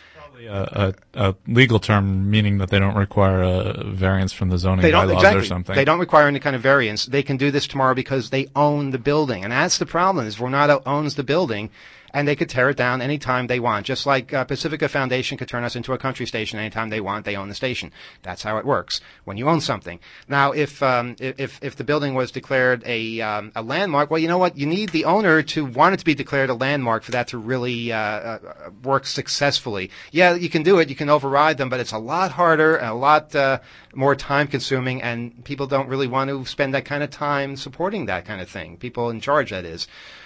A legal term meaning that they don't require a variance from the zoning bylaws or something. They don't require any kind of variance. They can do this tomorrow because they own the building. And that's the problem, is Vornado owns the building, and they could tear it down anytime they want. Just like Pacifica Foundation could turn us into a country station anytime they want. They own the station. That's how it works when you own something. Now, if the building was declared a landmark, well, you know what? You need the owner to want it to be declared a landmark for that to really work successfully. Yeah, you can do it. You can override them, but it's a lot harder and a lot more time-consuming, and people don't really want to spend that kind of time supporting that kind of thing. People in charge, that is.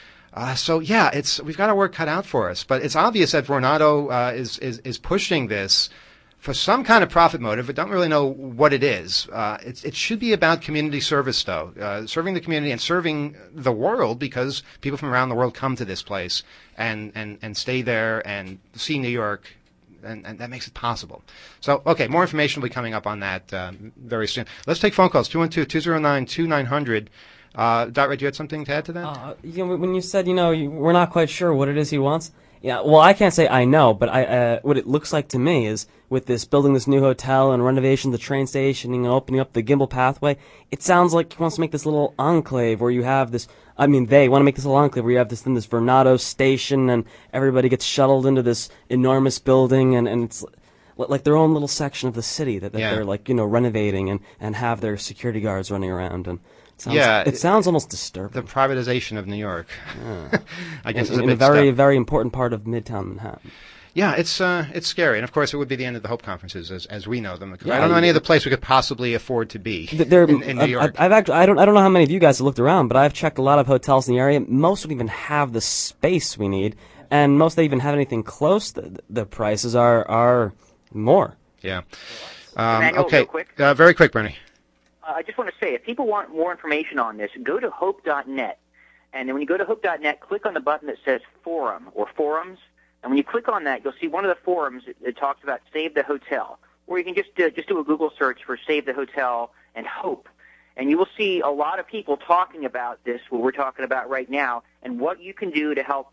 So yeah, we've got our work cut out for us. But it's obvious that Vornado is pushing this for some kind of profit motive. I don't really know what it is. It should be about community service, though, serving the community and serving the world, because people from around the world come to this place and stay there and see New York. And that makes it possible. So, okay, more information will be coming up on that very soon. Let's take phone calls, 212-209-2900. Ray, you had something to add to that? When you said, we're not quite sure what it is he wants. Yeah, well, I can't say I know, but what it looks like to me is with building this new hotel and renovation of the train station and opening up the Gimbal Pathway, it sounds like he wants to make this little enclave where you have this. They want to make this little enclave where you have this Vornado station and everybody gets shuttled into this enormous building and it's like their own little section of the city that they're renovating and have their security guards running around and. It sounds almost disturbing. The privatization of New York. Yeah. I guess in a very, very important part of Midtown Manhattan. Yeah, it's scary, and of course it would be the end of the Hope conferences as we know them. Because I don't know any other place we could possibly afford to be in New York. I don't know how many of you guys have looked around, but I've checked a lot of hotels in the area. Most don't even have the space we need, and most don't even have anything close. The prices are more. Yeah. Emmanuel, okay. Real quick. Very quick, Bernie. I just want to say, if people want more information on this, go to hope.net. And then when you go to hope.net, click on the button that says forum or forums. And when you click on that, you'll see one of the forums that talks about Save the Hotel. Or you can just do a Google search for Save the Hotel and Hope. And you will see a lot of people talking about this, what we're talking about right now, and what you can do to help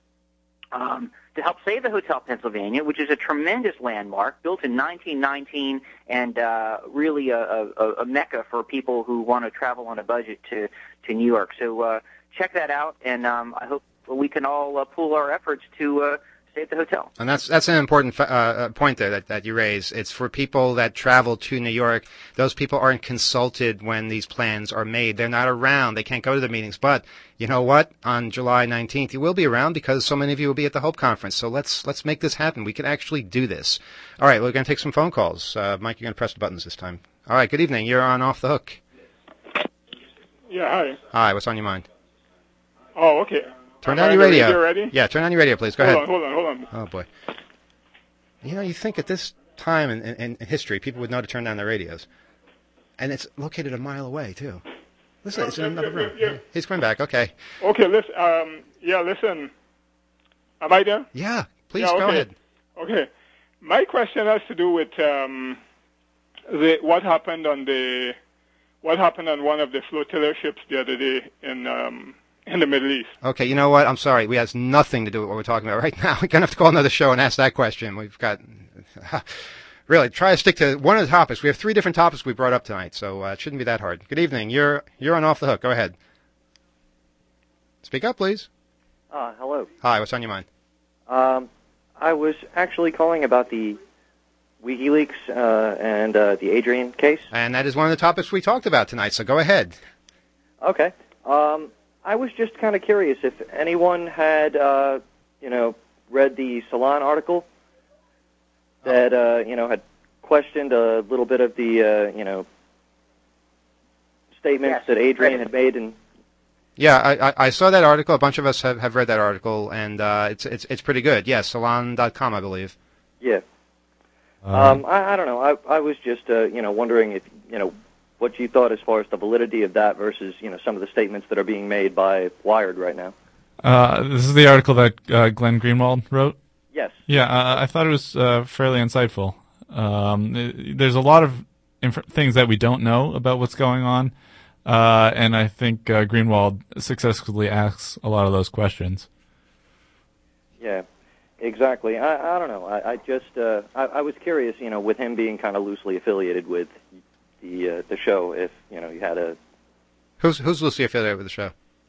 save the Hotel Pennsylvania, which is a tremendous landmark built in 1919 and really a mecca for people who want to travel on a budget to New York. So check that out, and I hope we can all pool our efforts to save the hotel. And that's an important point there that you raise. It's for people that travel to New York. Those people aren't consulted when these plans are made. They're not around. They can't go to the meetings. But you know what? On July 19th, you will be around because so many of you will be at the Hope Conference. So let's make this happen. We can actually do this. All right, we're going to take some phone calls. Mike, you're going to press the buttons this time. All right, good evening. You're on Off the Hook. Yeah, hi. Hi, what's on your mind? Oh, okay. Turn down your radio. Already? Yeah, turn on your radio, please. Go ahead. Hold on. Oh, boy. You think at this time in history, people would know to turn down their radios. And it's located a mile away, too. Listen, it's in another room. Yeah. He's coming back. Okay. Okay, listen. Am I there? Yeah, please go ahead. Okay. My question has to do with what happened on one of the flotilla ships the other day in the Middle East. Okay, you know what? I'm sorry. We has nothing to do with what we're talking about right now. We're going to have to call another show and ask that question. We've got... Really, try to stick to one of the topics. We have 3 different topics we brought up tonight, so it shouldn't be that hard. Good evening. You're on Off the Hook. Go ahead. Speak up, please. Hello. Hi, what's on your mind? I was actually calling about the WikiLeaks and the Adrian case. And that is one of the topics we talked about tonight, so go ahead. Okay. I was just kind of curious if anyone had, read the Salon article that, had questioned a little bit of the, statements that Adrian had made. And yeah, I saw that article. A bunch of us have read that article, and it's pretty good. Yes, salon.com, I believe. Yeah. I don't know. I was just, wondering if, what you thought as far as the validity of that versus, some of the statements that are being made by Wired right now. This is the article that Glenn Greenwald wrote? Yes. Yeah, I thought it was fairly insightful. There's a lot of things that we don't know about what's going on, and I think Greenwald successfully asks a lot of those questions. Yeah, exactly. I don't know. I just I was curious, with him being kind of loosely affiliated with the show, if you had a who's loosely affiliated with the show?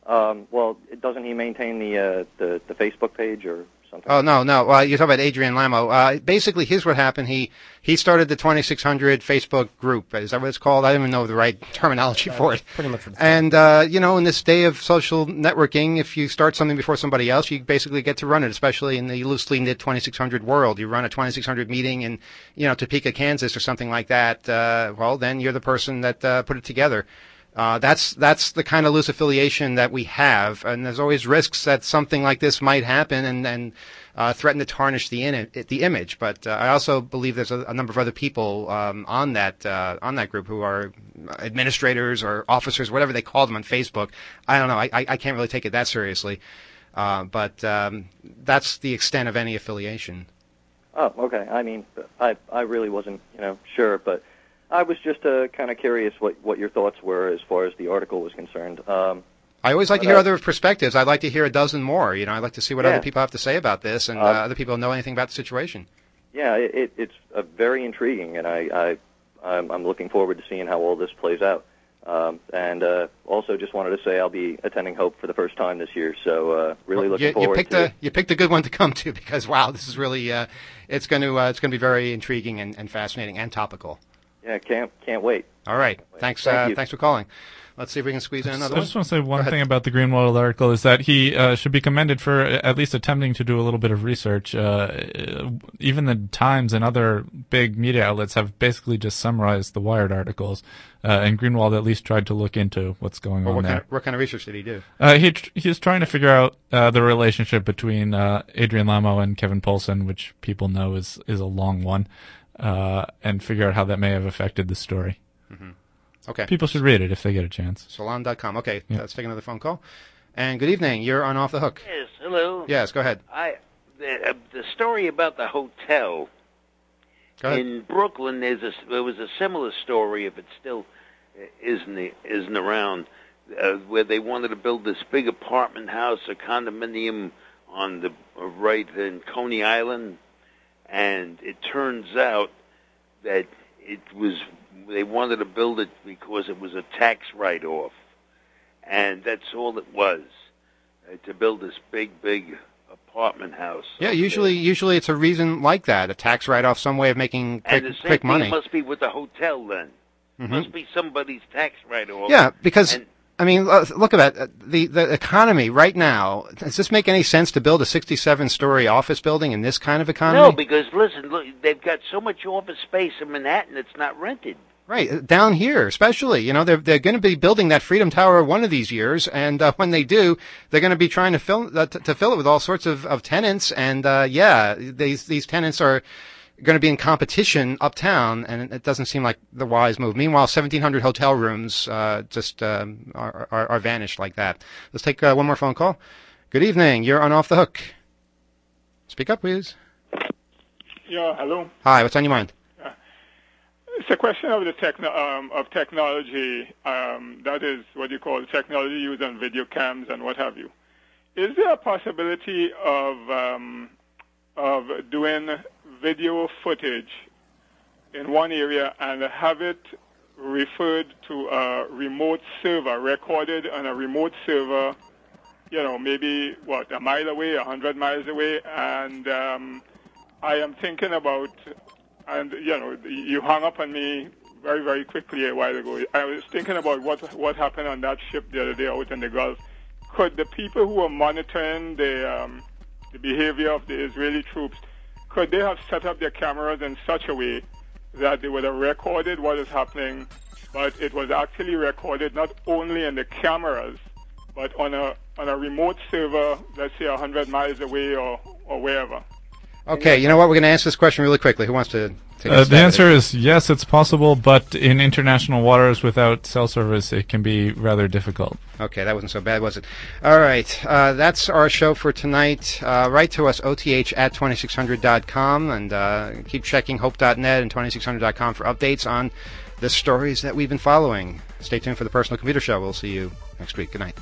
Well, doesn't he maintain the Facebook page or something? Oh, no. You're talking about Adrian Lamo. Basically, here's what happened. He started the 2600 Facebook group. Is that what it's called? I don't even know the right terminology for it. Pretty much. And, in this day of social networking, if you start something before somebody else, you basically get to run it, especially in the loosely knit 2600 world. You run a 2600 meeting in, Topeka, Kansas or something like that. Well, then you're the person that put it together. That's the kind of loose affiliation that we have, and there's always risks that something like this might happen and threaten to tarnish the image. But I also believe there's a number of other people on that group who are administrators or officers, whatever they call them on Facebook. I don't know. I can't really take it that seriously. But that's the extent of any affiliation. Oh, okay. I mean, I really wasn't, sure, but I was just kind of curious what your thoughts were as far as the article was concerned. I always like to hear other perspectives. I'd like to hear a dozen more. I'd like to see what other people have to say about this and other people know anything about the situation. Yeah, it's very intriguing, and I'm looking forward to seeing how all this plays out. And also just wanted to say I'll be attending Hope for the first time this year, so really looking forward to it. You picked a good one to come to because, wow, this is really it's going to be very intriguing and fascinating and topical. Yeah, can't wait. All right. Thanks for calling. Let's see if we can squeeze in another one. I just want to say one thing about the Greenwald article is that he should be commended for at least attempting to do a little bit of research. Even the Times and other big media outlets have basically just summarized the Wired articles, and Greenwald at least tried to look into what's going on there. What kind of research did he do? He's trying to figure out the relationship between Adrian Lamo and Kevin Poulsen, which people know is a long one, and figure out how that may have affected the story. Mm-hmm. Okay. People should read it if they get a chance. Salon.com. Okay, Let's take another phone call. And good evening. You're on Off the Hook. Yes, hello. Yes, go ahead. The story about the hotel in Brooklyn. There was a similar story, if it still isn't around, where they wanted to build this big apartment house or condominium on the right in Coney Island, and it turns out that they wanted to build it because it was a tax write-off, and that's all it was, to build this big apartment house. Yeah, usually it's a reason like that, a tax write-off, some way of making quick money. Thing must be with the hotel then. Mm-hmm. Must be somebody's tax write-off. Yeah, because look at that. The economy right now. Does this make any sense to build a 67-story office building in this kind of economy? No, because listen, look, they've got so much office space in Manhattan it's not rented. Right, down here especially. They're going to be building that Freedom Tower one of these years, and when they do, they're going to be trying to fill it with all sorts of tenants, and these tenants are going to be in competition uptown, and it doesn't seem like the wise move. Meanwhile, 1,700 hotel rooms just are vanished like that. Let's take one more phone call. Good evening. You're on Off the Hook. Speak up, please. Yeah, hello. Hi, what's on your mind? It's a question of the technology, that is what you call technology used on video cams and what have you. Is there a possibility of doing video footage in one area and have it referred to a remote server, recorded on a remote server, maybe, a mile away, 100 miles away, and I am thinking about, and, you hung up on me very, very quickly a while ago. I was thinking about what happened on that ship the other day out in the Gulf. Could the people who were monitoring the behavior of the Israeli troops, could they have set up their cameras in such a way that they would have recorded what is happening, but it was actually recorded not only in the cameras, but on a remote server, let's say 100 miles away or wherever? Okay, you know what? We're going to answer this question really quickly. Who wants to take a stab The answer at it? is yes, it's possible, but in international waters without cell service, it can be rather difficult. Okay, that wasn't so bad, was it? All right, that's our show for tonight. Write to us, oth@2600.com, and keep checking hope.net and 2600.com for updates on the stories that we've been following. Stay tuned for the Personal Computer Show. We'll see you next week. Good night.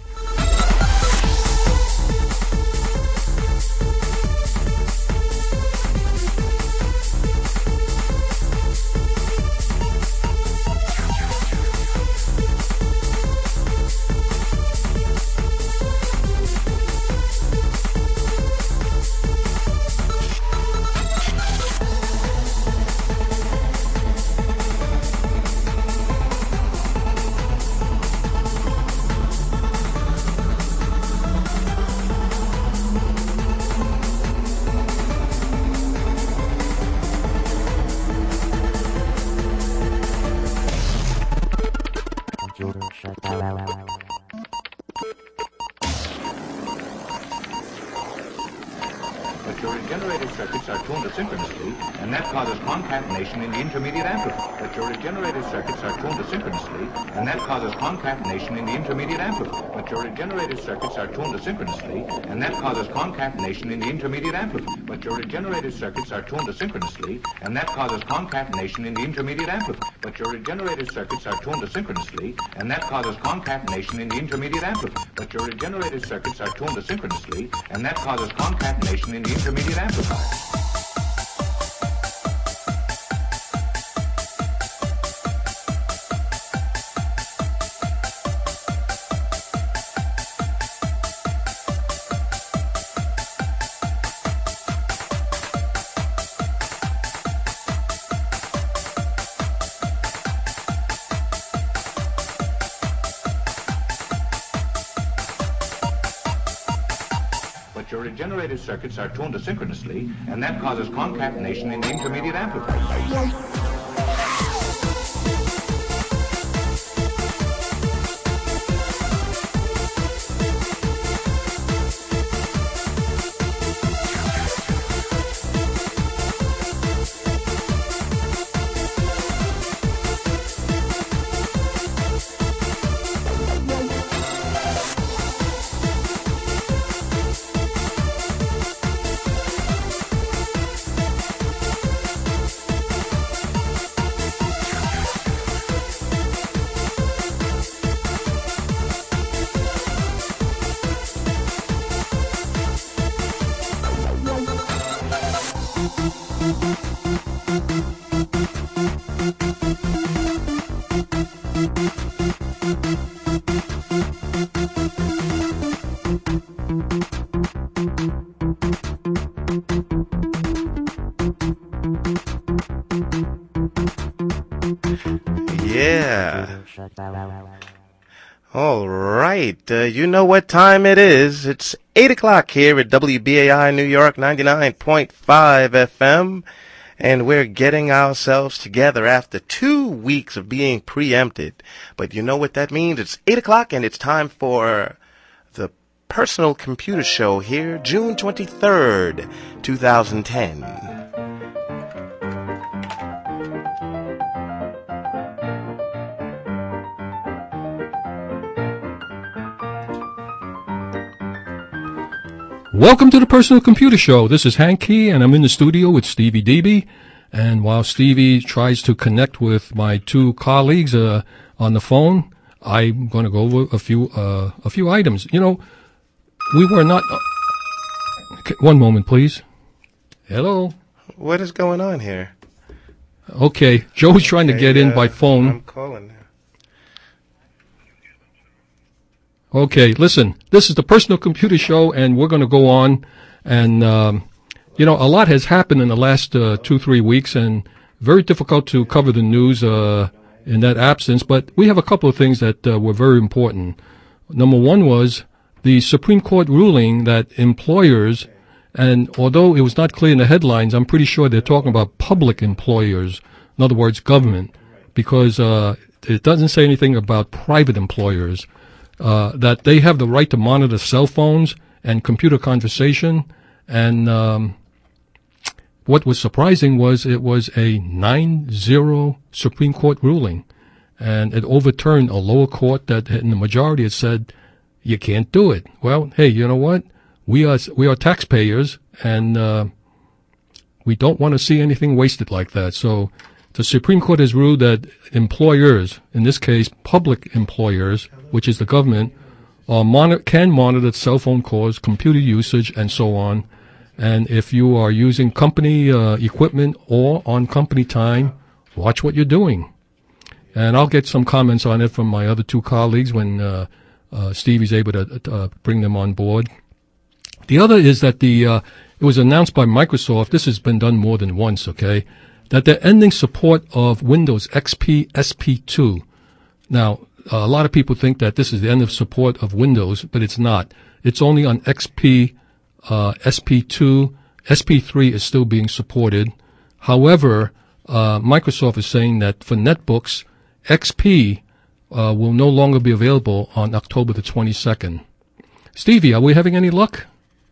your regenerated circuits are tuned asynchronously, and that causes concatenation in the intermediate amplitude. But your regenerated circuits are tuned asynchronously, and that causes concatenation in the intermediate amplitude. But your regenerated circuits are tuned asynchronously, and that causes concatenation in the intermediate amplitude. But your regenerated circuits are tuned asynchronously, and that causes concatenation in the intermediate amplitude. But your regenerated circuits are tuned asynchronously, and that causes concatenation in the intermediate amplitude. But your regenerated circuits are tuned asynchronously, and that causes concatenation in the intermediate amplifier. Your regenerated circuits are tuned asynchronously, and that causes concatenation in the intermediate amplifier. Yeah. All right. You know what time it is. It's 8 o'clock here at WBAI New York 99.5 FM. And we're getting ourselves together after 2 weeks of being preempted. But you know what that means? It's 8 o'clock and it's time for the Personal Computer Show here, June 23rd, 2010. Welcome to the Personal Computer Show. This is Hank Key, and I'm in the studio with Stevie Debe. And while Stevie tries to connect with my two colleagues on the phone, I'm going to go over a few items. You know, we were not. Okay, one moment, please. Hello. What is going on here? Okay, Joe's trying to get in by phone. I'm calling. Okay, listen, this is the Personal Computer Show, and we're going to go on. And, you know, a lot has happened in the last 2-3 weeks, and very difficult to cover the news in that absence. But we have a couple of things that were very important. Number one was the Supreme Court ruling that employers, and although it was not clear in the headlines, I'm pretty sure they're talking about public employers, in other words, government, because it doesn't say anything about private employers. That they have the right to monitor cell phones and computer conversation. And what was surprising was it was a 9-0 Supreme Court ruling. And it overturned a lower court that in the majority had said, you can't do it. Well, hey, you know what? We are taxpayers, and we don't want to see anything wasted like that. So the Supreme Court has ruled that employers, in this case public employers, which is the government, can monitor cell phone calls, computer usage, and so on. And if you are using company equipment or on company time, watch what you're doing. And I'll get some comments on it from my other two colleagues when Stevie's able to bring them on board. The other is that it was announced by Microsoft, this has been done more than once, okay, that they're ending support of Windows XP SP2. Now, a lot of people think that this is the end of support of Windows, but it's not. It's only on XP, SP2. SP3 is still being supported. However, Microsoft is saying that for netbooks, XP will no longer be available on October the 22nd. Stevie, are we having any luck?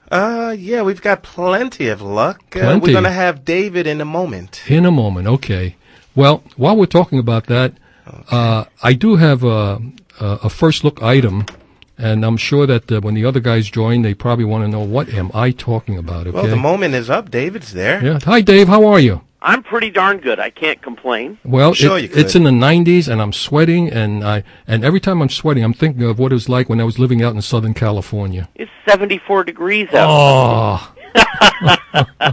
Yeah, we've got plenty of luck. Plenty. We're going to have David in a moment. In a moment, okay. Well, while we're talking about that, I do have a first look item, and I'm sure that when the other guys join, they probably want to know what am I talking about, okay? Well, the moment is up. David's there. Yeah. Hi, Dave. How are you? I'm pretty darn good. I can't complain. Well, it's in the 90s, and I'm sweating, and every time I'm sweating, I'm thinking of what it was like when I was living out in Southern California. It's 74 degrees out. Oh.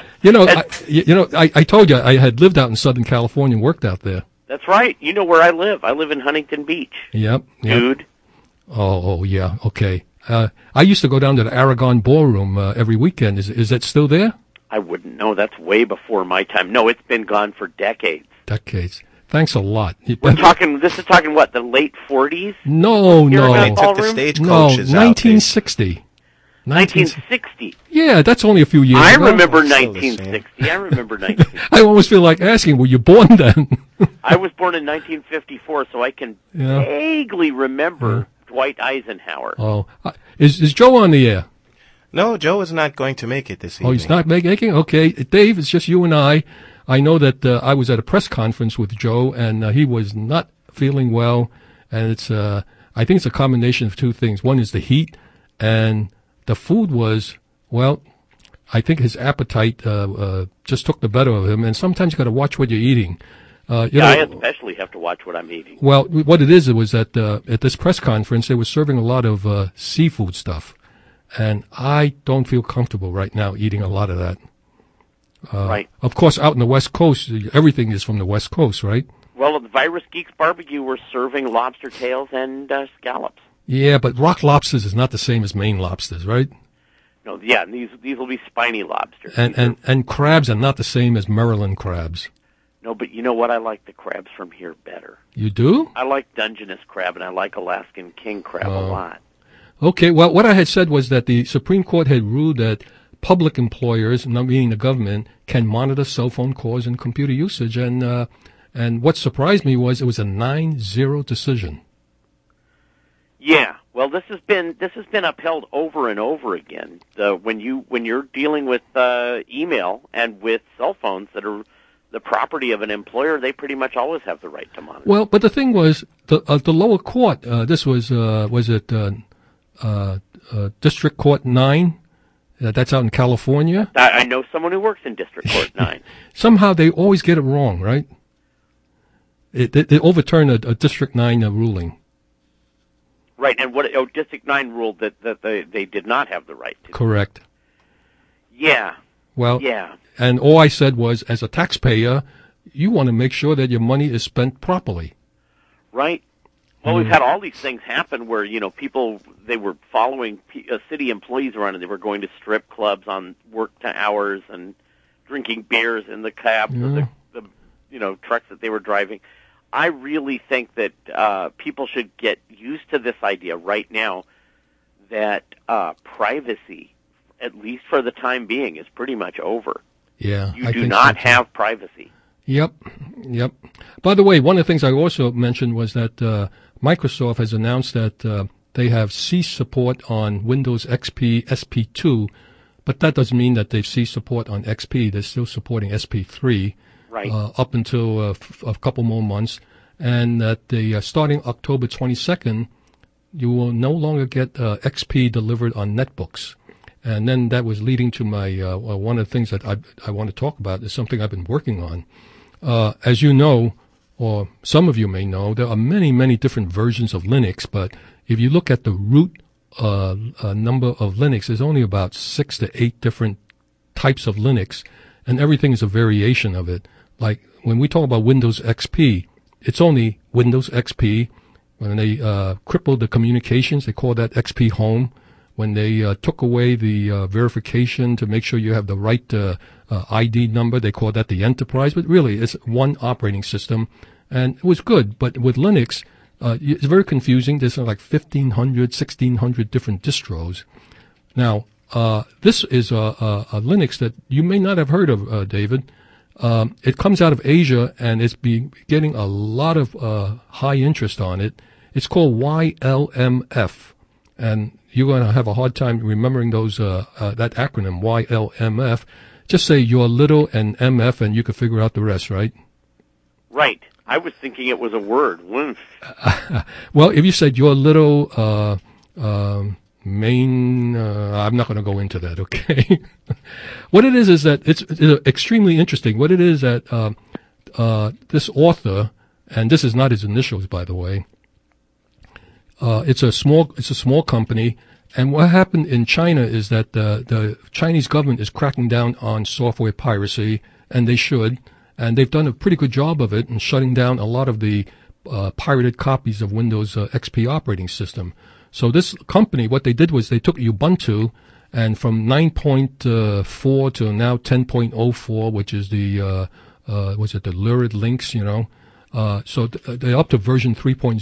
I told you I had lived out in Southern California and worked out there. That's right. You know where I live. I live in Huntington Beach. Yep. Dude. Oh, yeah. Okay. I used to go down to the Aragon Ballroom every weekend. Is that still there? I wouldn't know. That's way before my time. No, it's been gone for decades. Decades. Thanks a lot. We're talking. This is talking what, the late 40s? No. They took the stagecoaches 1960. 1960. Yeah, that's only a few years I ago. remember 1960. I remember 1960. I almost feel like asking, were you born then? I was born in 1954, so I can Yeah. vaguely remember Dwight Eisenhower. Oh, is Joe on the air? No, Joe is not going to make it this evening. Oh, he's not making? Okay. Dave, it's just you and I. I know that I was at a press conference with Joe, and he was not feeling well. And I think it's a combination of two things. One is the heat, and the food was, well, I think his appetite just took the better of him. And sometimes you got to watch what you're eating. I especially have to watch what I'm eating. Well, what it was that at this press conference, they were serving a lot of seafood stuff. And I don't feel comfortable right now eating a lot of that. Right. Of course, out in the West Coast, everything is from the West Coast, right? Well, at the Virus Geeks Barbecue, we're serving lobster tails and scallops. Yeah, but rock lobsters is not the same as Maine lobsters, right? No, yeah, and these will be spiny lobsters. And crabs are not the same as Maryland crabs. No, but you know what? I like the crabs from here better. You do? I like Dungeness crab, and I like Alaskan king crab a lot. Okay, well, what I had said was that the Supreme Court had ruled that public employers, not meaning the government, can monitor cell phone calls and computer usage. And what surprised me was it was a 9-0 decision. Yeah, well, this has been upheld over and over again. When you're dealing with email and with cell phones that are the property of an employer, they pretty much always have the right to monitor. Well, but the thing was, the lower court, this was it District Court 9? That's out in California. I know someone who works in District Court 9. Somehow they always get it wrong, right? They overturn a District 9 ruling. Right, and District 9 ruled that they did not have the right to. Correct. Yeah. Well, yeah. And all I said was, as a taxpayer, you want to make sure that your money is spent properly. Right. Well, we've had all these things happen where, people, they were following city employees around and they were going to strip clubs on work hours and drinking beers in the cabs of the trucks that they were driving. I really think that people should get used to this idea right now that privacy, at least for the time being, is pretty much over. Yeah. You do not have privacy. Yep. By the way, one of the things I also mentioned was that Microsoft has announced that they have ceased support on Windows XP SP2, but that doesn't mean that they've ceased support on XP. They're still supporting SP3 up until a couple more months, and that starting October 22nd, you will no longer get XP delivered on netbooks. And then that was leading to my one of the things that I want to talk about is something I've been working on. As you know, or some of you may know, there are many, many different versions of Linux, but if you look at the root number of Linux, there's only about 6 to 8 different types of Linux, and everything is a variation of it. Like when we talk about Windows XP, it's only Windows XP. When they crippled the communications, they call that XP Home. When they took away the verification to make sure you have the right ID number, they call that the Enterprise. But really, it's one operating system, and it was good. But with Linux, it's very confusing. There's like 1,500, 1,600 different distros. Now, this is a Linux that you may not have heard of, David. It comes out of Asia, and it's getting a lot of high interest on it. It's called YLMF. And you're going to have a hard time remembering those that acronym YLMF. Just say your little and MF, and you can figure out the rest, right? Right. I was thinking it was a word. Lymph. Well, if you said your little main, I'm not going to go into that, okay? What it is that it's extremely interesting. What it is that this author, and this is not his initials, by the way, it's a small company, and what happened in China is that the Chinese government is cracking down on software piracy, and they should, and they've done a pretty good job of it in shutting down a lot of the pirated copies of Windows XP operating system. So this company, what they did was they took Ubuntu, and from 9.4 to now 10.04, which is the the lurid links, so they're up to version 3.0.